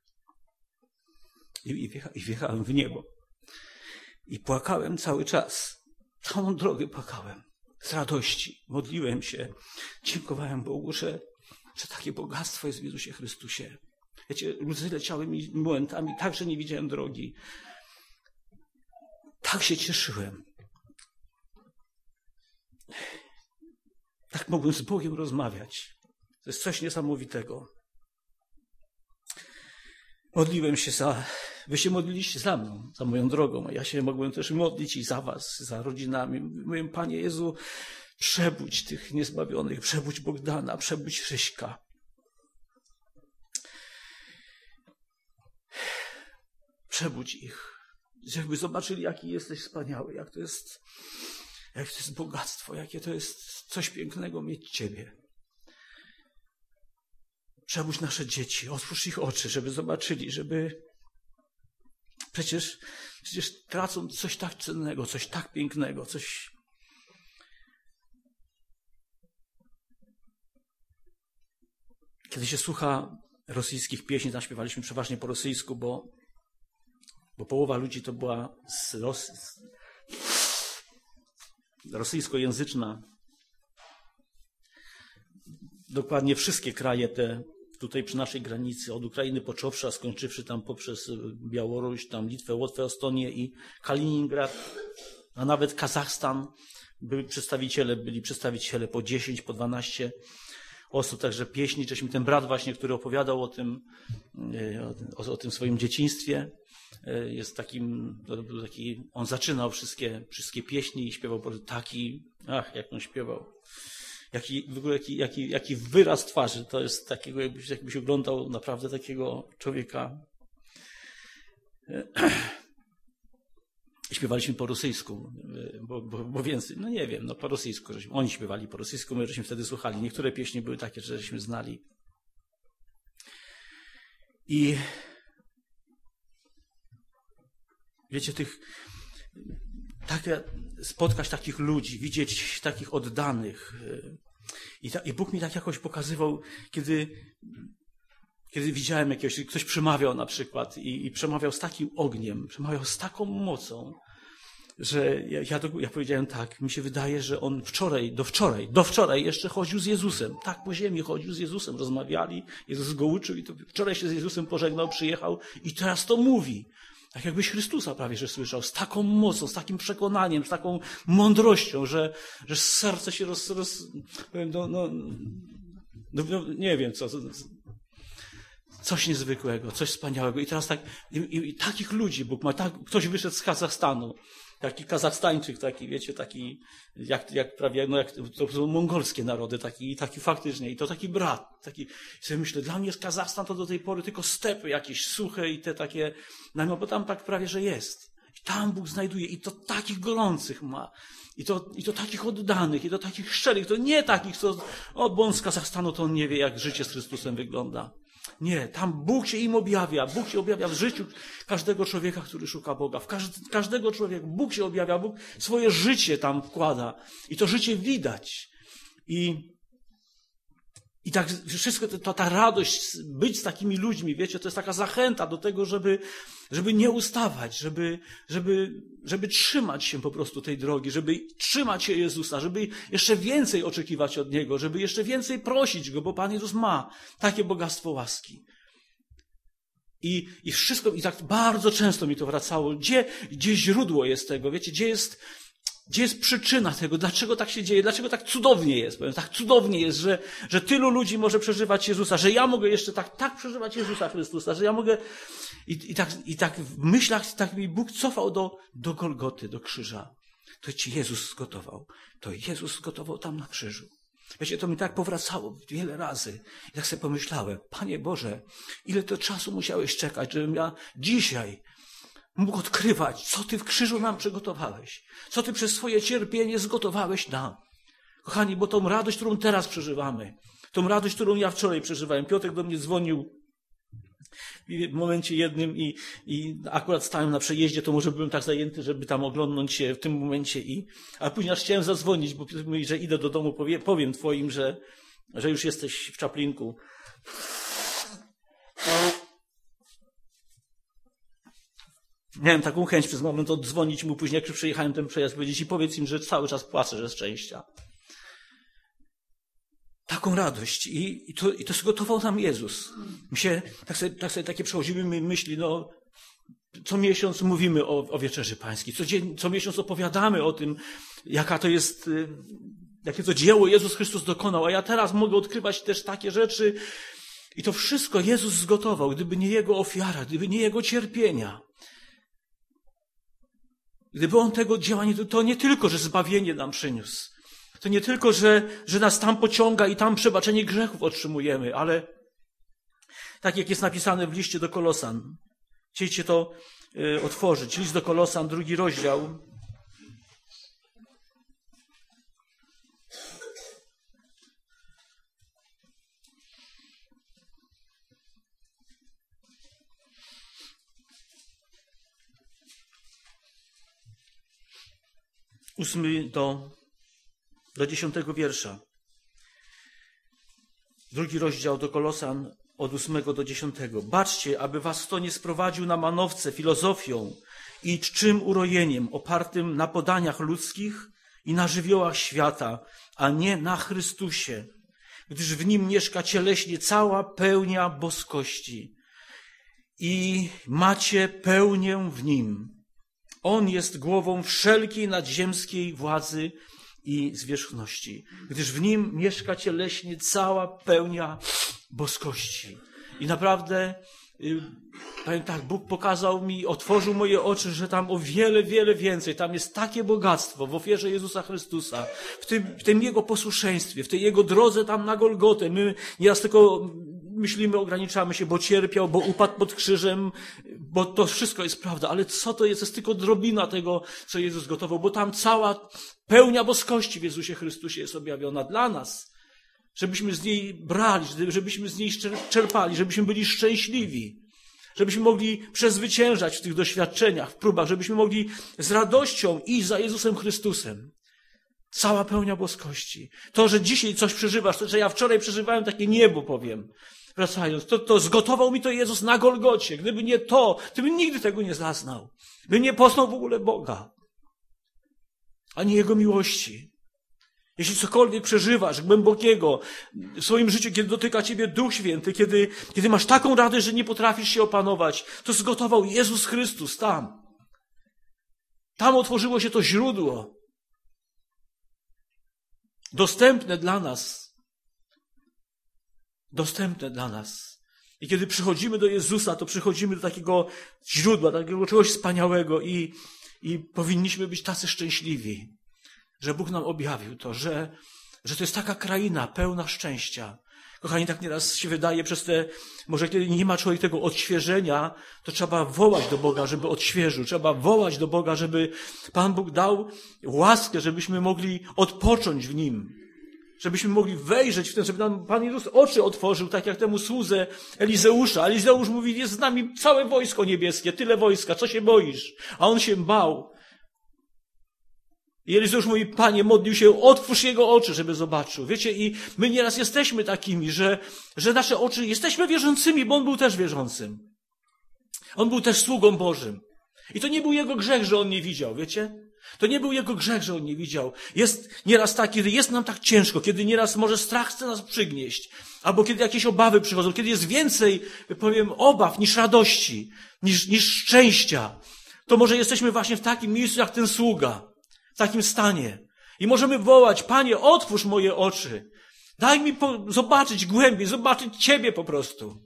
I wjechałem w niebo. I płakałem cały czas. Całą drogę płakałem. Z radości. Modliłem się. Dziękowałem Bogu, że takie bogactwo jest w Jezusie Chrystusie. Wiecie, łzy leciały mi momentami, tak, że nie widziałem drogi. Tak się cieszyłem. Tak mogłem z Bogiem rozmawiać. To jest coś niesamowitego. modliłem się wy się modliliście za mną, za moją drogą, a ja się mogłem też modlić i za was, za rodzinami. Mówiłem, Panie Jezu, przebudź tych niezbawionych, przebudź Bogdana, przebudź Ryśka. Przebudź ich, żeby zobaczyli, jaki jesteś wspaniały, jak to jest bogactwo, jakie to jest coś pięknego mieć Ciebie. Przebudź nasze dzieci, otwórz ich oczy, żeby zobaczyli, żeby przecież tracą coś tak cennego, coś tak pięknego, coś. Kiedy się słucha rosyjskich pieśni, tam śpiewaliśmy przeważnie po rosyjsku, bo połowa ludzi to była rosyjskojęzyczna. Dokładnie wszystkie kraje te tutaj przy naszej granicy, od Ukrainy począwszy, a skończywszy tam poprzez Białoruś, tam Litwę, Łotwę, Estonię i Kaliningrad, a nawet Kazachstan, byli przedstawiciele po 10, po 12 osób, także pieśni, żeśmy ten brat właśnie, który opowiadał o tym swoim dzieciństwie, jest on zaczynał wszystkie pieśni i śpiewał jak on śpiewał. Jaki wyraz twarzy, to jest takiego, jakbyś oglądał naprawdę takiego człowieka. Śpiewaliśmy po rosyjsku, bo więcej, nie wiem, po rosyjsku. Oni śpiewali po rosyjsku, my żeśmy wtedy słuchali. Niektóre pieśni były takie, że żeśmy znali. I wiecie, spotkać takich ludzi, widzieć takich oddanych. I Bóg mi tak jakoś pokazywał, kiedy widziałem ktoś przemawiał na przykład i przemawiał z takim ogniem, przemawiał z taką mocą, że ja powiedziałem tak, mi się wydaje, że on do wczoraj jeszcze chodził z Jezusem. Tak po ziemi chodził z Jezusem, rozmawiali, Jezus go uczył i to wczoraj się z Jezusem pożegnał, przyjechał i teraz to mówi. Tak jakbyś Chrystusa prawie że słyszał, z taką mocą, z takim przekonaniem, z taką mądrością, że serce się nie wiem co, coś niezwykłego, coś wspaniałego. I teraz i takich ludzi Bóg ma, ktoś wyszedł z Kazachstanu, taki Kazachstańczyk, taki, wiecie, taki, jak prawie, jak to są mongolskie narody, taki faktycznie, i to taki brat, i sobie myślę, dla mnie jest Kazachstan to do tej pory tylko stepy jakieś suche i te takie, bo tam tak prawie, że jest. I tam Bóg znajduje, i to takich gorących ma, i to takich oddanych, i to takich szczerych, to nie takich, bo on z Kazachstanu to on nie wie, jak życie z Chrystusem wygląda. Nie, tam Bóg się im objawia. Bóg się objawia w życiu każdego człowieka, który szuka Boga. W każdego człowieka Bóg się objawia. Bóg swoje życie tam wkłada. I to życie widać. I tak wszystko, ta radość być z takimi ludźmi, wiecie, to jest taka zachęta do tego, żeby nie ustawać, żeby trzymać się po prostu tej drogi, żeby trzymać się Jezusa, żeby jeszcze więcej oczekiwać od Niego, żeby jeszcze więcej prosić Go, bo Pan Jezus ma takie bogactwo łaski. I wszystko, i tak bardzo często mi to wracało, gdzie źródło jest tego, wiecie, gdzie jest przyczyna tego, dlaczego tak się dzieje, dlaczego tak cudownie jest, powiem, tak cudownie jest, że tylu ludzi może przeżywać Jezusa, że ja mogę jeszcze tak przeżywać Jezusa Chrystusa, że ja mogę i tak w myślach tak mi Bóg cofał do Golgoty, do krzyża. To Ci Jezus zgotował. To Jezus zgotował tam na krzyżu. Wiecie, to mi tak powracało wiele razy. I tak sobie pomyślałem, Panie Boże, ile to czasu musiałeś czekać, żebym ja dzisiaj mógł odkrywać, co Ty w krzyżu nam przygotowałeś. Co Ty przez swoje cierpienie zgotowałeś nam. Kochani, bo tą radość, którą teraz przeżywamy, tą radość, którą ja wczoraj przeżywałem. Piotrek do mnie dzwonił w momencie jednym i akurat stałem na przejeździe, to może byłem tak zajęty, żeby tam oglądnąć się w tym momencie a później aż chciałem zadzwonić, bo Piotr mówi, że idę do domu, powiem Twoim, że już jesteś w Czaplinku. Miałem taką chęć przez moment oddzwonić mu później, jak już przejechałem ten przejazd, powiedzieć i powiedz im, że cały czas płacę ze szczęścia. Taką radość. I to zgotował nam Jezus. Tak sobie takie przechodziły mi myśli, co miesiąc mówimy o Wieczerzy Pańskiej. Co miesiąc opowiadamy o tym, jaka to jest, jakie to dzieło Jezus Chrystus dokonał. A ja teraz mogę odkrywać też takie rzeczy, I to wszystko Jezus zgotował, gdyby nie Jego ofiara, gdyby nie Jego cierpienia. Gdyby On tego działania, to nie tylko, że zbawienie nam przyniósł. To nie tylko, że nas tam pociąga i tam przebaczenie grzechów otrzymujemy, ale tak jak jest napisane w liście do Kolosan. Chcieliście to otworzyć. List do Kolosan, 2 rozdział. Ósmy do 10 wiersza. 2 rozdział do Kolosan od 8 do 10. Baczcie, aby was kto nie sprowadził na manowce filozofią i czczym urojeniem opartym na podaniach ludzkich i na żywiołach świata, a nie na Chrystusie, gdyż w Nim mieszka cieleśnie cała pełnia boskości i macie pełnię w Nim. On jest głową wszelkiej nadziemskiej władzy i zwierzchności, gdyż w Nim mieszka cieleśnie cała pełnia boskości. I naprawdę, powiem tak, Bóg pokazał mi, otworzył moje oczy, że tam o wiele, wiele więcej. Tam jest takie bogactwo w ofierze Jezusa Chrystusa, w tym Jego posłuszeństwie, w tej Jego drodze tam na Golgotę. My nieraz tylko myślimy, ograniczamy się, bo cierpiał, bo upadł pod krzyżem, bo to wszystko jest prawda. Ale co to jest? To jest tylko drobina tego, co Jezus gotował, bo tam cała pełnia boskości w Jezusie Chrystusie jest objawiona dla nas. Żebyśmy z niej brali, żebyśmy z niej czerpali, żebyśmy byli szczęśliwi, żebyśmy mogli przezwyciężać w tych doświadczeniach, w próbach, żebyśmy mogli z radością iść za Jezusem Chrystusem. Cała pełnia boskości. To, że dzisiaj coś przeżywasz, to, że ja wczoraj przeżywałem takie niebo, powiem, wracając, to zgotował mi to Jezus na Golgocie. Gdyby nie to bym nigdy tego nie zaznał. Bym nie poznał w ogóle Boga, ani Jego miłości. Jeśli cokolwiek przeżywasz głębokiego w swoim życiu, kiedy dotyka ciebie Duch Święty, kiedy masz taką radość, że nie potrafisz się opanować, to zgotował Jezus Chrystus tam. Tam otworzyło się to źródło. Dostępne dla nas. Dostępne dla nas. I kiedy przychodzimy do Jezusa, to przychodzimy do takiego źródła, takiego czegoś wspaniałego i powinniśmy być tacy szczęśliwi, że Bóg nam objawił to, że to jest taka kraina pełna szczęścia. Kochani, tak nieraz się wydaje może kiedy nie ma człowiek tego odświeżenia, to trzeba wołać do Boga, żeby odświeżył. Trzeba wołać do Boga, żeby Pan Bóg dał łaskę, żebyśmy mogli odpocząć w Nim. Żebyśmy mogli wejrzeć w ten, żeby nam Pan Jezus oczy otworzył, tak jak temu słudze Elizeusza. Elizeusz mówi, jest z nami całe wojsko niebieskie, tyle wojska, co się boisz? A on się bał. I Elizeusz mówi, Panie, modlił się, otwórz jego oczy, żeby zobaczył. Wiecie, i my nieraz jesteśmy takimi, że nasze oczy, jesteśmy wierzącymi, bo on był też wierzącym. On był też sługą Bożym. I to nie był jego grzech, że on nie widział, wiecie? To nie był jego grzech, że on nie widział. Jest nieraz tak, kiedy jest nam tak ciężko, kiedy nieraz może strach chce nas przygnieść, albo kiedy jakieś obawy przychodzą, kiedy jest więcej, powiem, obaw niż radości, niż szczęścia, to może jesteśmy właśnie w takim miejscu jak ten sługa. W takim stanie. I możemy wołać, Panie, otwórz moje oczy. Daj mi zobaczyć głębiej, zobaczyć Ciebie po prostu.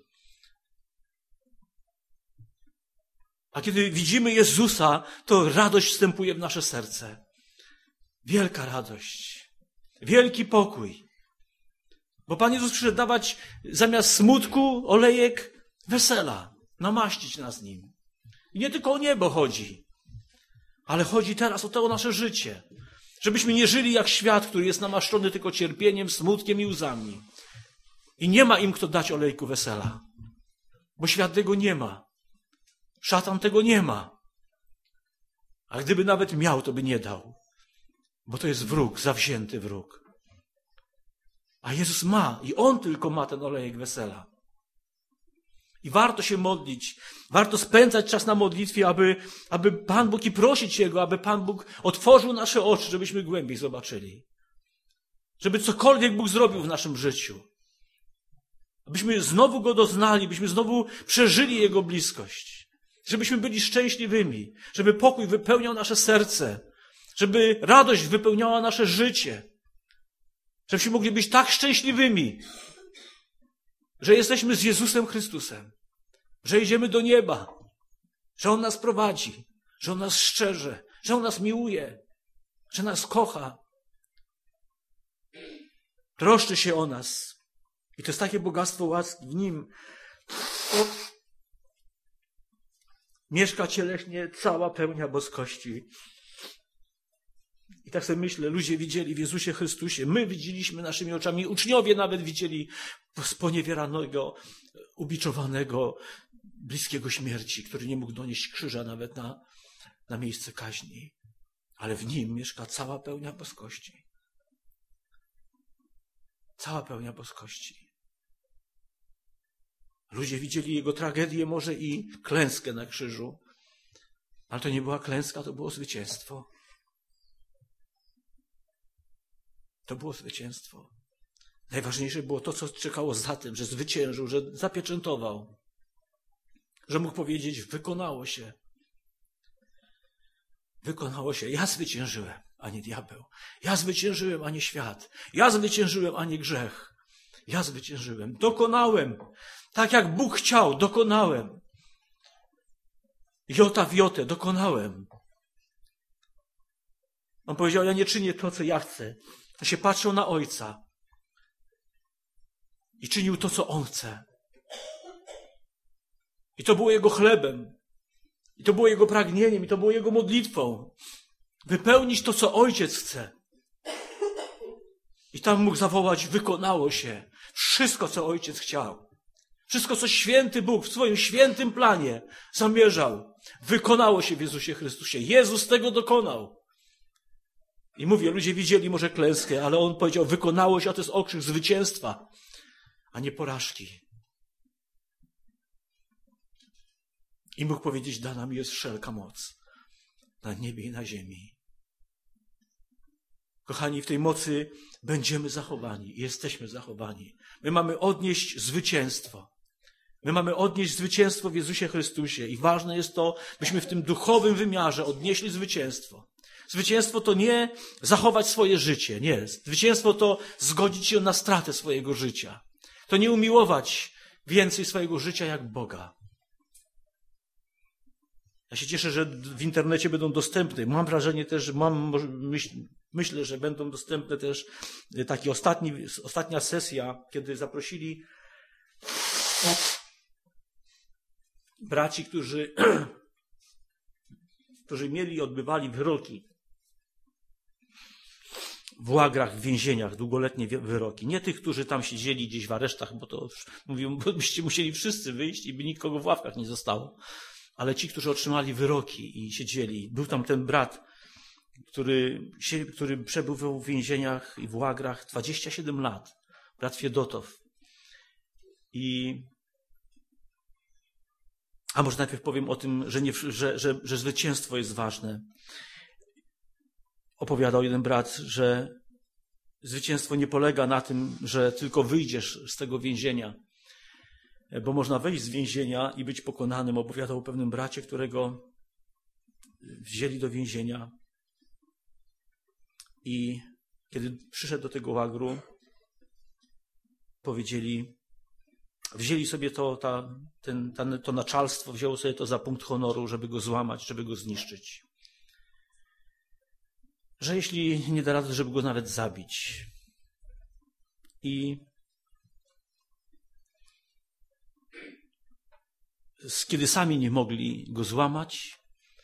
A kiedy widzimy Jezusa, to radość wstępuje w nasze serce. Wielka radość. Wielki pokój. Bo Pan Jezus przyszedł dawać zamiast smutku olejek wesela. Namaścić nas nim. I nie tylko o niebo chodzi. Ale chodzi teraz o to nasze życie. Żebyśmy nie żyli jak świat, który jest namaszczony tylko cierpieniem, smutkiem i łzami. I nie ma im kto dać olejku wesela. Bo świat tego nie ma. Szatan tego nie ma. A gdyby nawet miał, to by nie dał. Bo to jest wróg, zawzięty wróg. A Jezus ma i On tylko ma ten olejek wesela. I warto się modlić, warto spędzać czas na modlitwie, aby Pan Bóg i prosić Jego, aby Pan Bóg otworzył nasze oczy, żebyśmy głębiej zobaczyli. Żeby cokolwiek Bóg zrobił w naszym życiu. Abyśmy znowu Go doznali, byśmy znowu przeżyli Jego bliskość. Żebyśmy byli szczęśliwymi, żeby pokój wypełniał nasze serce, żeby radość wypełniała nasze życie. Żebyśmy mogli być tak szczęśliwymi, że jesteśmy z Jezusem Chrystusem, że idziemy do nieba, że On nas prowadzi, że On nas strzeże, że On nas miłuje, że nas kocha. Troszczy się o nas. I to jest takie bogactwo łaski w Nim. Mieszka cieleśnie cała pełnia boskości. I tak sobie myślę, ludzie widzieli w Jezusie Chrystusie, my widzieliśmy naszymi oczami, uczniowie nawet widzieli sponiewieranego, ubiczowanego, bliskiego śmierci, który nie mógł donieść krzyża nawet na miejsce kaźni. Ale w Nim mieszka cała pełnia boskości. Cała pełnia boskości. Ludzie widzieli Jego tragedię, może i klęskę na krzyżu, ale to nie była klęska, to było zwycięstwo. To było zwycięstwo. Najważniejsze było to, co czekało za tym, że zwyciężył, że zapieczętował, że mógł powiedzieć, wykonało się. Wykonało się. Ja zwyciężyłem, a nie diabeł. Ja zwyciężyłem, a nie świat. Ja zwyciężyłem, a nie grzech. Ja zwyciężyłem. Dokonałem. Tak jak Bóg chciał, dokonałem. Jota w jotę, dokonałem. On powiedział, ja nie czynię to, co ja chcę. On się patrzył na Ojca i czynił to, co On chce. I to było Jego chlebem. I to było Jego pragnieniem. I to było Jego modlitwą. Wypełnić to, co Ojciec chce. I tam mógł zawołać, wykonało się. Wszystko, co Ojciec chciał. Wszystko, co święty Bóg w swoim świętym planie zamierzał. Wykonało się w Jezusie Chrystusie. Jezus tego dokonał. I mówię, ludzie widzieli może klęskę, ale On powiedział, wykonało się, a to jest okrzyk zwycięstwa, a nie porażki. I mógł powiedzieć, dana mi jest wszelka moc na niebie i na ziemi. Kochani, w tej mocy będziemy zachowani i jesteśmy zachowani. My mamy odnieść zwycięstwo. My mamy odnieść zwycięstwo w Jezusie Chrystusie i ważne jest to, byśmy w tym duchowym wymiarze odnieśli zwycięstwo. Zwycięstwo to nie zachować swoje życie, nie. Zwycięstwo to zgodzić się na stratę swojego życia. To nie umiłować więcej swojego życia jak Boga. Ja się cieszę, że w internecie będą dostępne. Mam wrażenie też, myślę, że będą dostępne też taka ostatnia sesja, kiedy zaprosili braci, którzy odbywali wyroki w łagrach, w więzieniach, długoletnie wyroki. Nie tych, którzy tam siedzieli gdzieś w aresztach, bo to mówią, bo byście musieli wszyscy wyjść i by nikogo w ławkach nie zostało. Ale ci, którzy otrzymali wyroki i siedzieli. Był tam ten brat, który przebywał w więzieniach i w łagrach 27 lat. Brat Fiedotow. A może najpierw powiem o tym, że zwycięstwo jest ważne. Opowiadał jeden brat, że zwycięstwo nie polega na tym, że tylko wyjdziesz z tego więzienia, bo można wyjść z więzienia i być pokonanym. Opowiadał o pewnym bracie, którego wzięli do więzienia i kiedy przyszedł do tego łagru, wzięli sobie to naczalstwo, wzięło sobie to za punkt honoru, żeby go złamać, żeby go zniszczyć. Że jeśli nie da rady, żeby go nawet zabić. I kiedy sami nie mogli go złamać,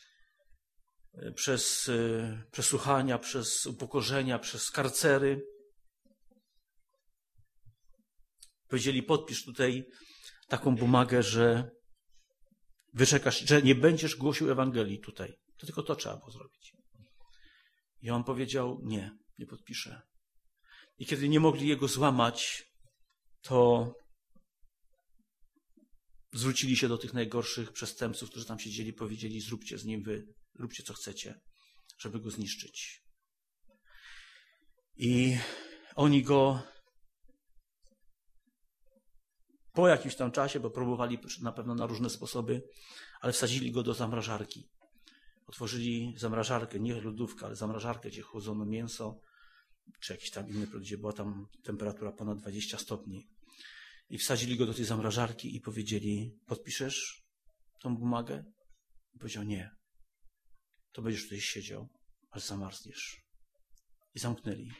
przez przesłuchania, przez upokorzenia, przez karcery, powiedzieli, podpisz tutaj taką bumagę, że wyczekasz, że nie będziesz głosił Ewangelii tutaj. To tylko to trzeba było zrobić. I on powiedział, nie podpiszę. I kiedy nie mogli jego złamać, to zwrócili się do tych najgorszych przestępców, którzy tam siedzieli, powiedzieli, zróbcie z nim róbcie co chcecie, żeby go zniszczyć. I oni go po jakimś tam czasie, bo próbowali na pewno na różne sposoby, ale wsadzili go do zamrażarki. Otworzyli zamrażarkę, nie lodówkę, ale zamrażarkę, gdzie chłodzono mięso, czy jakiś tam inny produkt, gdzie była tam temperatura ponad 20 stopni. I wsadzili go do tej zamrażarki i powiedzieli, podpiszesz tą bumagę? I powiedział, nie. To będziesz tutaj siedział, aż zamarzniesz. I zamknęli.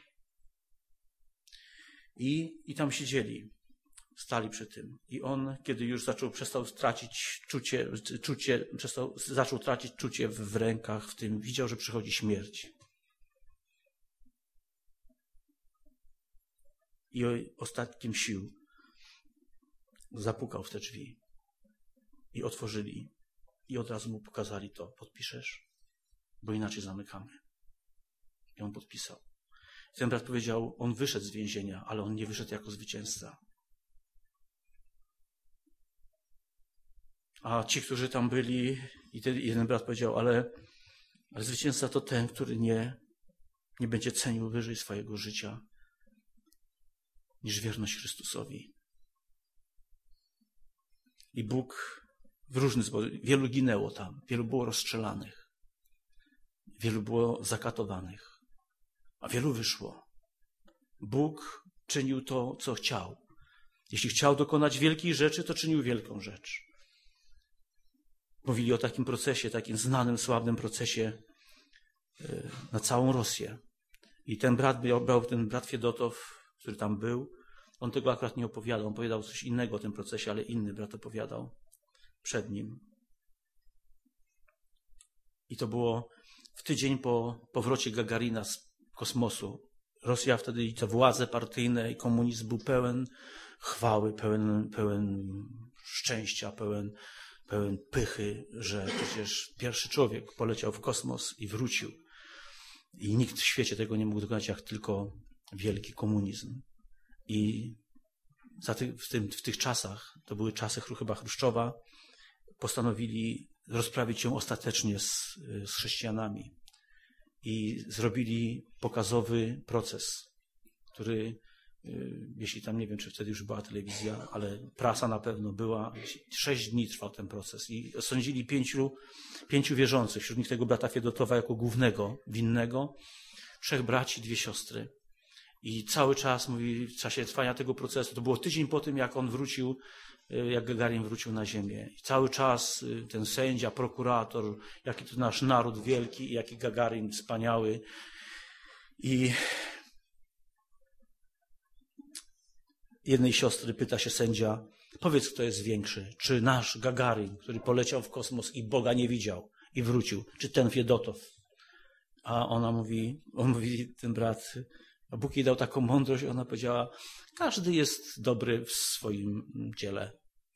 I tam siedzieli. Stali przy tym. I on, kiedy już przestał tracić zaczął tracić czucie w rękach, w tym widział, że przychodzi śmierć. I ostatkiem sił zapukał w te drzwi. I otworzyli. I od razu mu pokazali to. Podpiszesz? Bo inaczej zamykamy. I on podpisał. Ten brat powiedział, on wyszedł z więzienia, ale on nie wyszedł jako zwycięzca. A ci, którzy tam byli, i ten jeden brat powiedział, ale zwycięzca to ten, który nie będzie cenił wyżej swojego życia niż wierność Chrystusowi. I Bóg w różny sposób, wielu ginęło tam, wielu było rozstrzelanych, wielu było zakatowanych, a wielu wyszło. Bóg czynił to, co chciał. Jeśli chciał dokonać wielkiej rzeczy, to czynił wielką rzecz. Mówili o takim procesie, takim znanym, sławnym procesie na całą Rosję. I ten brat Fiedotow, który tam był, on tego akurat nie opowiadał. On opowiadał coś innego o tym procesie, ale inny brat opowiadał przed nim. I to było w tydzień po powrocie Gagarina z kosmosu. Rosja wtedy i te władze partyjne i komunizm był pełen chwały, pełen szczęścia, pełen pychy, że przecież pierwszy człowiek poleciał w kosmos i wrócił. I nikt w świecie tego nie mógł dokonać, jak tylko wielki komunizm. I w tych czasach, to były czasy chyba Chruszczowa, postanowili rozprawić się ostatecznie z chrześcijanami. I zrobili pokazowy proces, który, jeśli tam nie wiem, czy wtedy już była telewizja, ale prasa na pewno była. 6 dni trwał ten proces i osądzili 5 wierzących, wśród nich tego brata Fiedotowa jako głównego winnego, 3 braci, 2 siostry. I cały czas, mówi, w czasie trwania tego procesu, to było tydzień po tym, jak on wrócił, jak Gagarin wrócił na ziemię. I cały czas ten sędzia, prokurator, jaki to nasz naród wielki i jaki Gagarin wspaniały. I jednej siostry pyta się sędzia, powiedz, kto jest większy, czy nasz Gagarin, który poleciał w kosmos i Boga nie widział i wrócił, czy ten Fiedotow. A on mówi, ten brat, a Bóg jej dał taką mądrość, ona powiedziała, każdy jest dobry w swoim dziele.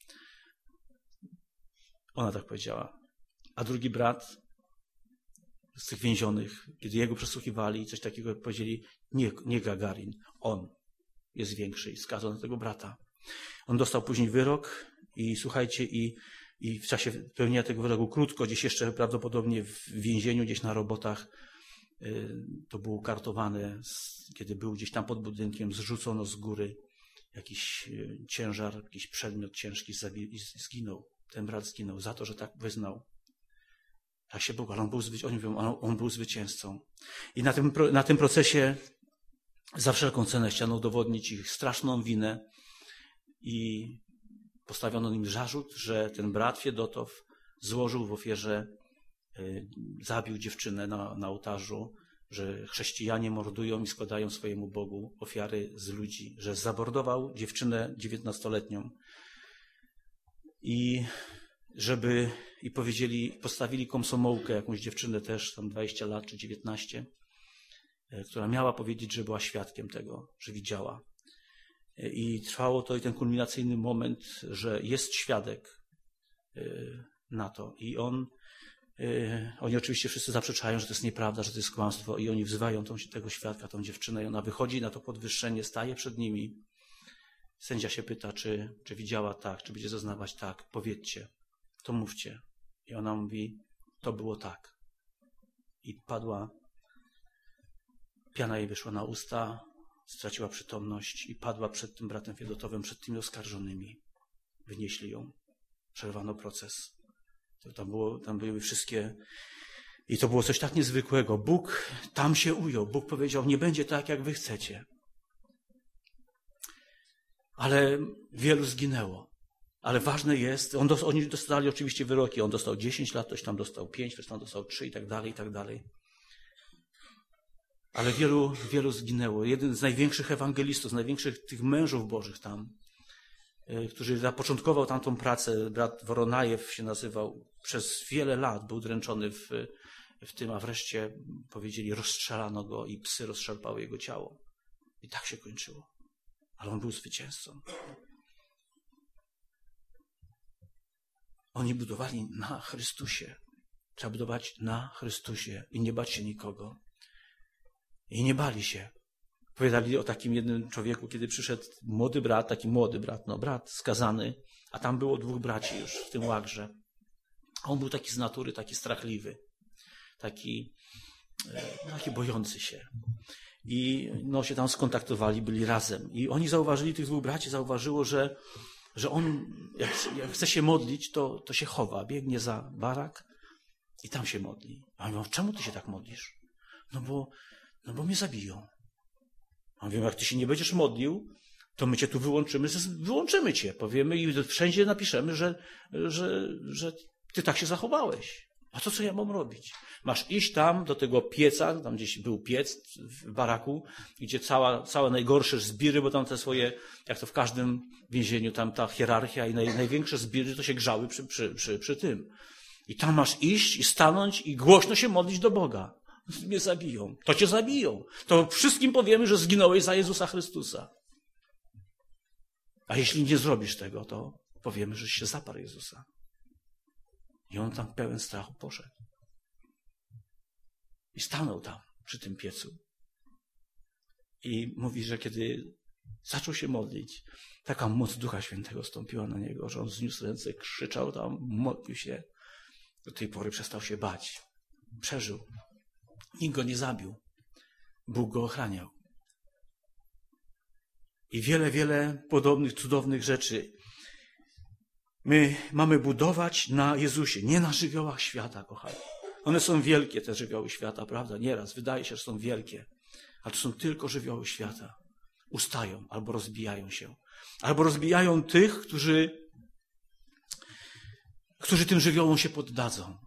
Ona tak powiedziała. A drugi brat z tych więzionych, kiedy jego przesłuchiwali, coś takiego powiedzieli, nie Gagarin, on jest większy i skazał na tego brata. On dostał później wyrok i słuchajcie, i w czasie pełnienia tego wyroku krótko, gdzieś jeszcze prawdopodobnie w więzieniu, gdzieś na robotach, to było kartowane, kiedy był gdzieś tam pod budynkiem, zrzucono z góry jakiś ciężar, jakiś przedmiot ciężki i zginął. Ten brat zginął za to, że tak wyznał. Tak się Bóg, ale on był zwycięzcą. I na tym procesie za wszelką cenę chciano udowodnić ich straszną winę i postawiono im zarzut, że ten brat Fiedotow złożył w ofierze, zabił dziewczynę na ołtarzu, że chrześcijanie mordują i składają swojemu Bogu ofiary z ludzi, że zamordował dziewczynę 19-letnią i postawili komsomołkę, jakąś dziewczynę też, tam 20 lat czy 19, która miała powiedzieć, że była świadkiem tego, że widziała. I trwało to i ten kulminacyjny moment, że jest świadek na to. I oni oczywiście wszyscy zaprzeczają, że to jest nieprawda, że to jest kłamstwo i oni wzywają tego świadka, tą dziewczynę i ona wychodzi na to podwyższenie, staje przed nimi. Sędzia się pyta, czy widziała tak, czy będzie zeznawać tak. Powiedzcie, to mówcie. I ona mówi, to było tak. I padła, piana jej wyszła na usta, straciła przytomność i padła przed tym bratem Fiedotowym, przed tymi oskarżonymi. Wynieśli ją. Przerwano proces. Tam były wszystkie... I to było coś tak niezwykłego. Bóg tam się ujął. Bóg powiedział, nie będzie tak, jak wy chcecie. ale wielu zginęło. Ale ważne jest, oni dostali oczywiście wyroki, on dostał 10 lat, ktoś tam dostał 5, ktoś tam dostał 3 i tak dalej, i tak dalej. Ale wielu zginęło. Jeden z największych ewangelistów, z największych tych mężów bożych tam, który zapoczątkował tamtą pracę, brat Woronajew się nazywał, przez wiele lat był dręczony w tym, a wreszcie powiedzieli, rozstrzelano go i psy rozszarpały jego ciało. I tak się kończyło. Ale on był zwycięzcą. Oni budowali na Chrystusie. Trzeba budować na Chrystusie i nie bać się nikogo. I nie bali się. Opowiadali o takim jednym człowieku, kiedy przyszedł młody brat skazany, a tam było 2 braci już w tym łagrze. On był taki z natury, taki strachliwy, taki bojący się. I się tam skontaktowali, byli razem. I oni zauważyli, tych 2 braci zauważyło, że on, jak chce się modlić, to się chowa, biegnie za barak i tam się modli. A oni mówią, czemu ty się tak modlisz? No bo mnie zabiją. A mówię, jak ty się nie będziesz modlił, to my cię tu wyłączymy cię, powiemy i wszędzie napiszemy, że ty tak się zachowałeś. A to co ja mam robić? Masz iść tam do tego pieca, tam gdzieś był piec w baraku, gdzie całe najgorsze zbiry, bo tam te swoje, jak to w każdym więzieniu, tam ta hierarchia i największe zbiry to się grzały przy tym. I tam masz iść i stanąć i głośno się modlić do Boga. Mnie zabiją. To cię zabiją. To wszystkim powiemy, że zginąłeś za Jezusa Chrystusa. A jeśli nie zrobisz tego, to powiemy, że się zaparł Jezusa. I on tam pełen strachu poszedł. I stanął tam przy tym piecu. I mówi, że kiedy zaczął się modlić, taka moc Ducha Świętego stąpiła na niego, że on zniósł ręce, krzyczał tam, modlił się. Do tej pory przestał się bać. Przeżył. Nikt go nie zabił. Bóg go ochraniał. I wiele podobnych, cudownych rzeczy. My mamy budować na Jezusie, nie na żywiołach świata, kochani. One są wielkie, te żywioły świata, prawda? Nieraz wydaje się, że są wielkie. Ale to są tylko żywioły świata. Ustają albo rozbijają się. Albo rozbijają tych, którzy tym żywiołom się poddadzą.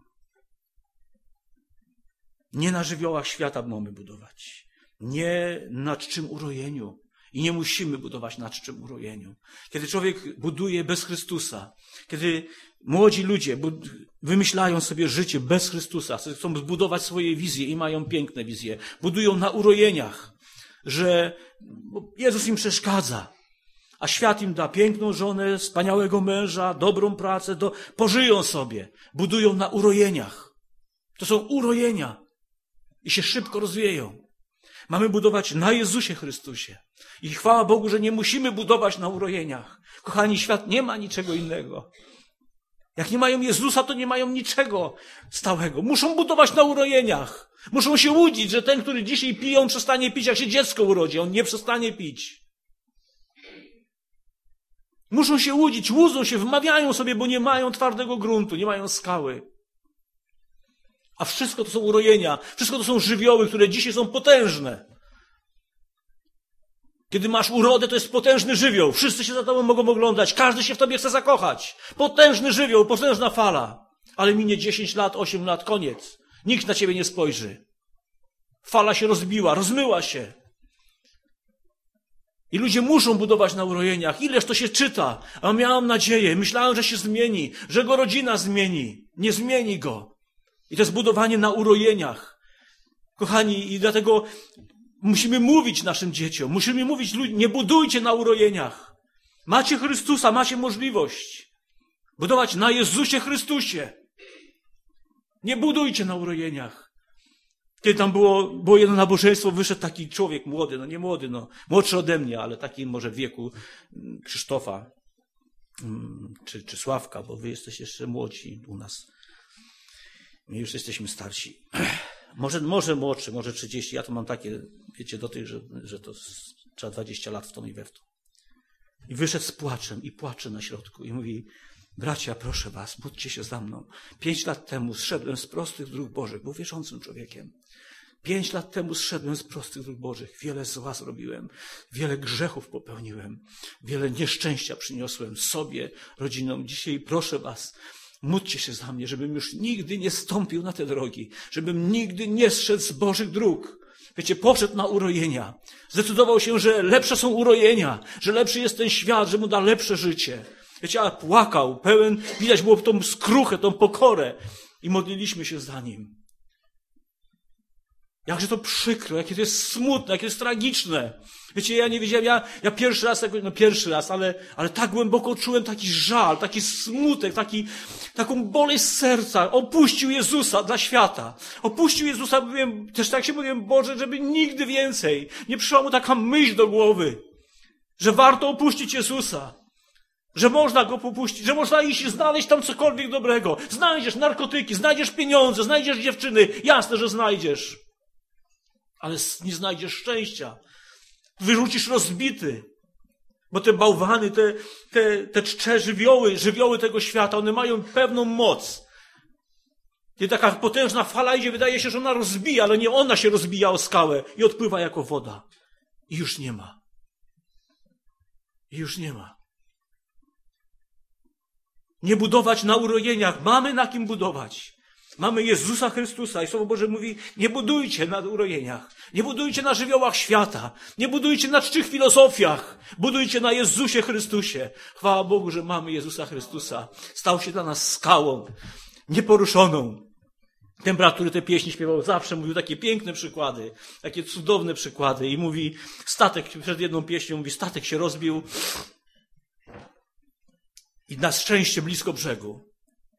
Nie na żywiołach świata mamy budować. Nie na czczym urojeniu. I nie musimy budować na czczym urojeniu. Kiedy człowiek buduje bez Chrystusa, kiedy młodzi ludzie wymyślają sobie życie bez Chrystusa, chcą zbudować swoje wizje i mają piękne wizje, budują na urojeniach, że Jezus im przeszkadza, a świat im da piękną żonę, wspaniałego męża, dobrą pracę, pożyją sobie, budują na urojeniach. To są urojenia i się szybko rozwieją. Mamy budować na Jezusie Chrystusie. I chwała Bogu, że nie musimy budować na urojeniach. Kochani, świat nie ma niczego innego. Jak nie mają Jezusa, to nie mają niczego stałego. Muszą budować na urojeniach. Muszą się łudzić, że ten, który dzisiaj pije, on przestanie pić, jak się dziecko urodzi. On nie przestanie pić. Muszą się łudzić, łudzą się, wmawiają sobie, bo nie mają twardego gruntu, nie mają skały. A wszystko to są urojenia, wszystko to są żywioły, które dzisiaj są potężne. Kiedy masz urodę, to jest potężny żywioł. Wszyscy się za tobą mogą oglądać. Każdy się w tobie chce zakochać. Potężny żywioł, potężna fala. Ale minie 10 lat, 8 lat, koniec. Nikt na ciebie nie spojrzy. Fala się rozbiła, rozmyła się. I ludzie muszą budować na urojeniach. Ileż to się czyta. A miałem nadzieję, myślałem, że się zmieni, że go rodzina zmieni. Nie zmieni go. I to jest budowanie na urojeniach. Kochani, i dlatego musimy mówić naszym dzieciom, musimy mówić ludziom, nie budujcie na urojeniach. Macie Chrystusa, macie możliwość budować na Jezusie Chrystusie. Nie budujcie na urojeniach. Kiedy tam było jedno nabożeństwo, wyszedł taki człowiek młody, nie młody, młodszy ode mnie, ale taki może w wieku Krzysztofa czy Sławka, bo wy jesteście jeszcze młodzi u nas. My już jesteśmy starsi. Może młodszy, może 30. Ja to mam takie, wiecie, do tych, że to trzeba 20 lat w to i we w to. I wyszedł z płaczem i płacze na środku i mówi: bracia, proszę was, módlcie się za mną. 5 lat temu zszedłem z prostych dróg Bożych, był wierzącym człowiekiem. 5 lat temu zszedłem z prostych dróg Bożych. Wiele zła zrobiłem. Wiele grzechów popełniłem. Wiele nieszczęścia przyniosłem sobie, rodzinom. Dzisiaj proszę was, módlcie się za mnie, żebym już nigdy nie stąpił na te drogi. Żebym nigdy nie zszedł z Bożych dróg. Wiecie, poszedł na urojenia. Zdecydował się, że lepsze są urojenia. Że lepszy jest ten świat, że mu da lepsze życie. Wiecie, a płakał, pełen, widać było tą skruchę, tą pokorę. I modliliśmy się za nim. Jakże to przykro, jakie to jest smutne, jakie to jest tragiczne. Wiecie, ja nie wiedziałem, ja pierwszy raz, ale tak głęboko czułem taki żal, taki smutek, taką boleść z serca. Opuścił Jezusa dla świata. Opuścił Jezusa, też tak się mówiłem, Boże, żeby nigdy więcej nie przyszła mu taka myśl do głowy, że warto opuścić Jezusa. Że można go popuścić, że można iść i znaleźć tam cokolwiek dobrego. Znajdziesz narkotyki, znajdziesz pieniądze, znajdziesz dziewczyny. Jasne, że znajdziesz. Ale nie znajdziesz szczęścia. Wyrzucisz rozbity. Bo te bałwany, te czcze żywioły tego świata, one mają pewną moc. I taka potężna fala idzie, wydaje się, że ona rozbija, ale nie ona się rozbija o skałę i odpływa jako woda. I już nie ma. I już nie ma. Nie budować na urojeniach. Mamy na kim budować. Mamy Jezusa Chrystusa i Słowo Boże mówi, nie budujcie na urojeniach. Nie budujcie na żywiołach świata. Nie budujcie na czczych filozofiach. Budujcie na Jezusie Chrystusie. Chwała Bogu, że mamy Jezusa Chrystusa. Stał się dla nas skałą. Nieporuszoną. Ten brat, który te pieśni śpiewał, zawsze mówił takie piękne przykłady. Takie cudowne przykłady. I mówi, przed jedną pieśnią mówi, statek się rozbił. I na szczęście blisko brzegu.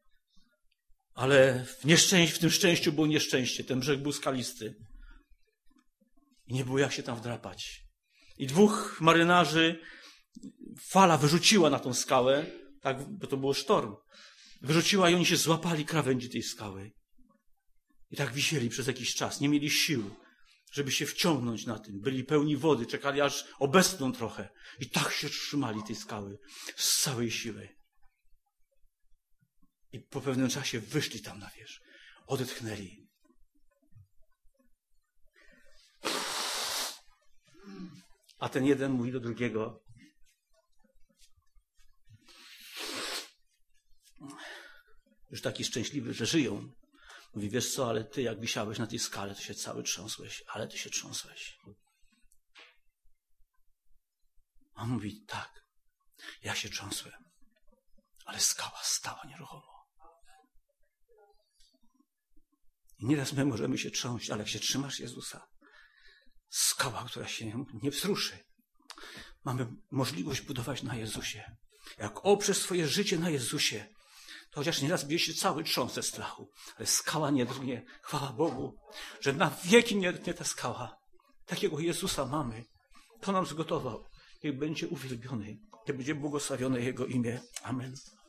Ale w tym szczęściu było nieszczęście. Ten brzeg był skalisty. I nie było jak się tam wdrapać. I 2 marynarzy fala wyrzuciła na tą skałę, tak, bo to był sztorm. Wyrzuciła i oni się złapali krawędzi tej skały. I tak wisieli przez jakiś czas. Nie mieli sił, żeby się wciągnąć na tym. Byli pełni wody, czekali aż obestną trochę. I tak się trzymali tej skały z całej siły. I po pewnym czasie wyszli tam na wierzch. Odetchnęli. A ten jeden mówi do drugiego. Już taki szczęśliwy, że żyją. Mówi, wiesz co, ale ty jak wisiałeś na tej skale, to się cały trząsłeś. Ale ty się trząsłeś. A on mówi, tak, ja się trząsłem. Ale skała stała nieruchomo. I nieraz my możemy się trząść, ale jak się trzymasz Jezusa, skała, która się nie wzruszy. Mamy możliwość budować na Jezusie. Jak oprzesz swoje życie na Jezusie, to chociaż nieraz będzie się cały trząsł ze strachu, ale skała nie drgnie. Chwała Bogu, że na wieki nie drgnie ta skała. Takiego Jezusa mamy. To nam zgotował. Niech będzie uwielbiony. Niech będzie błogosławione Jego imię. Amen.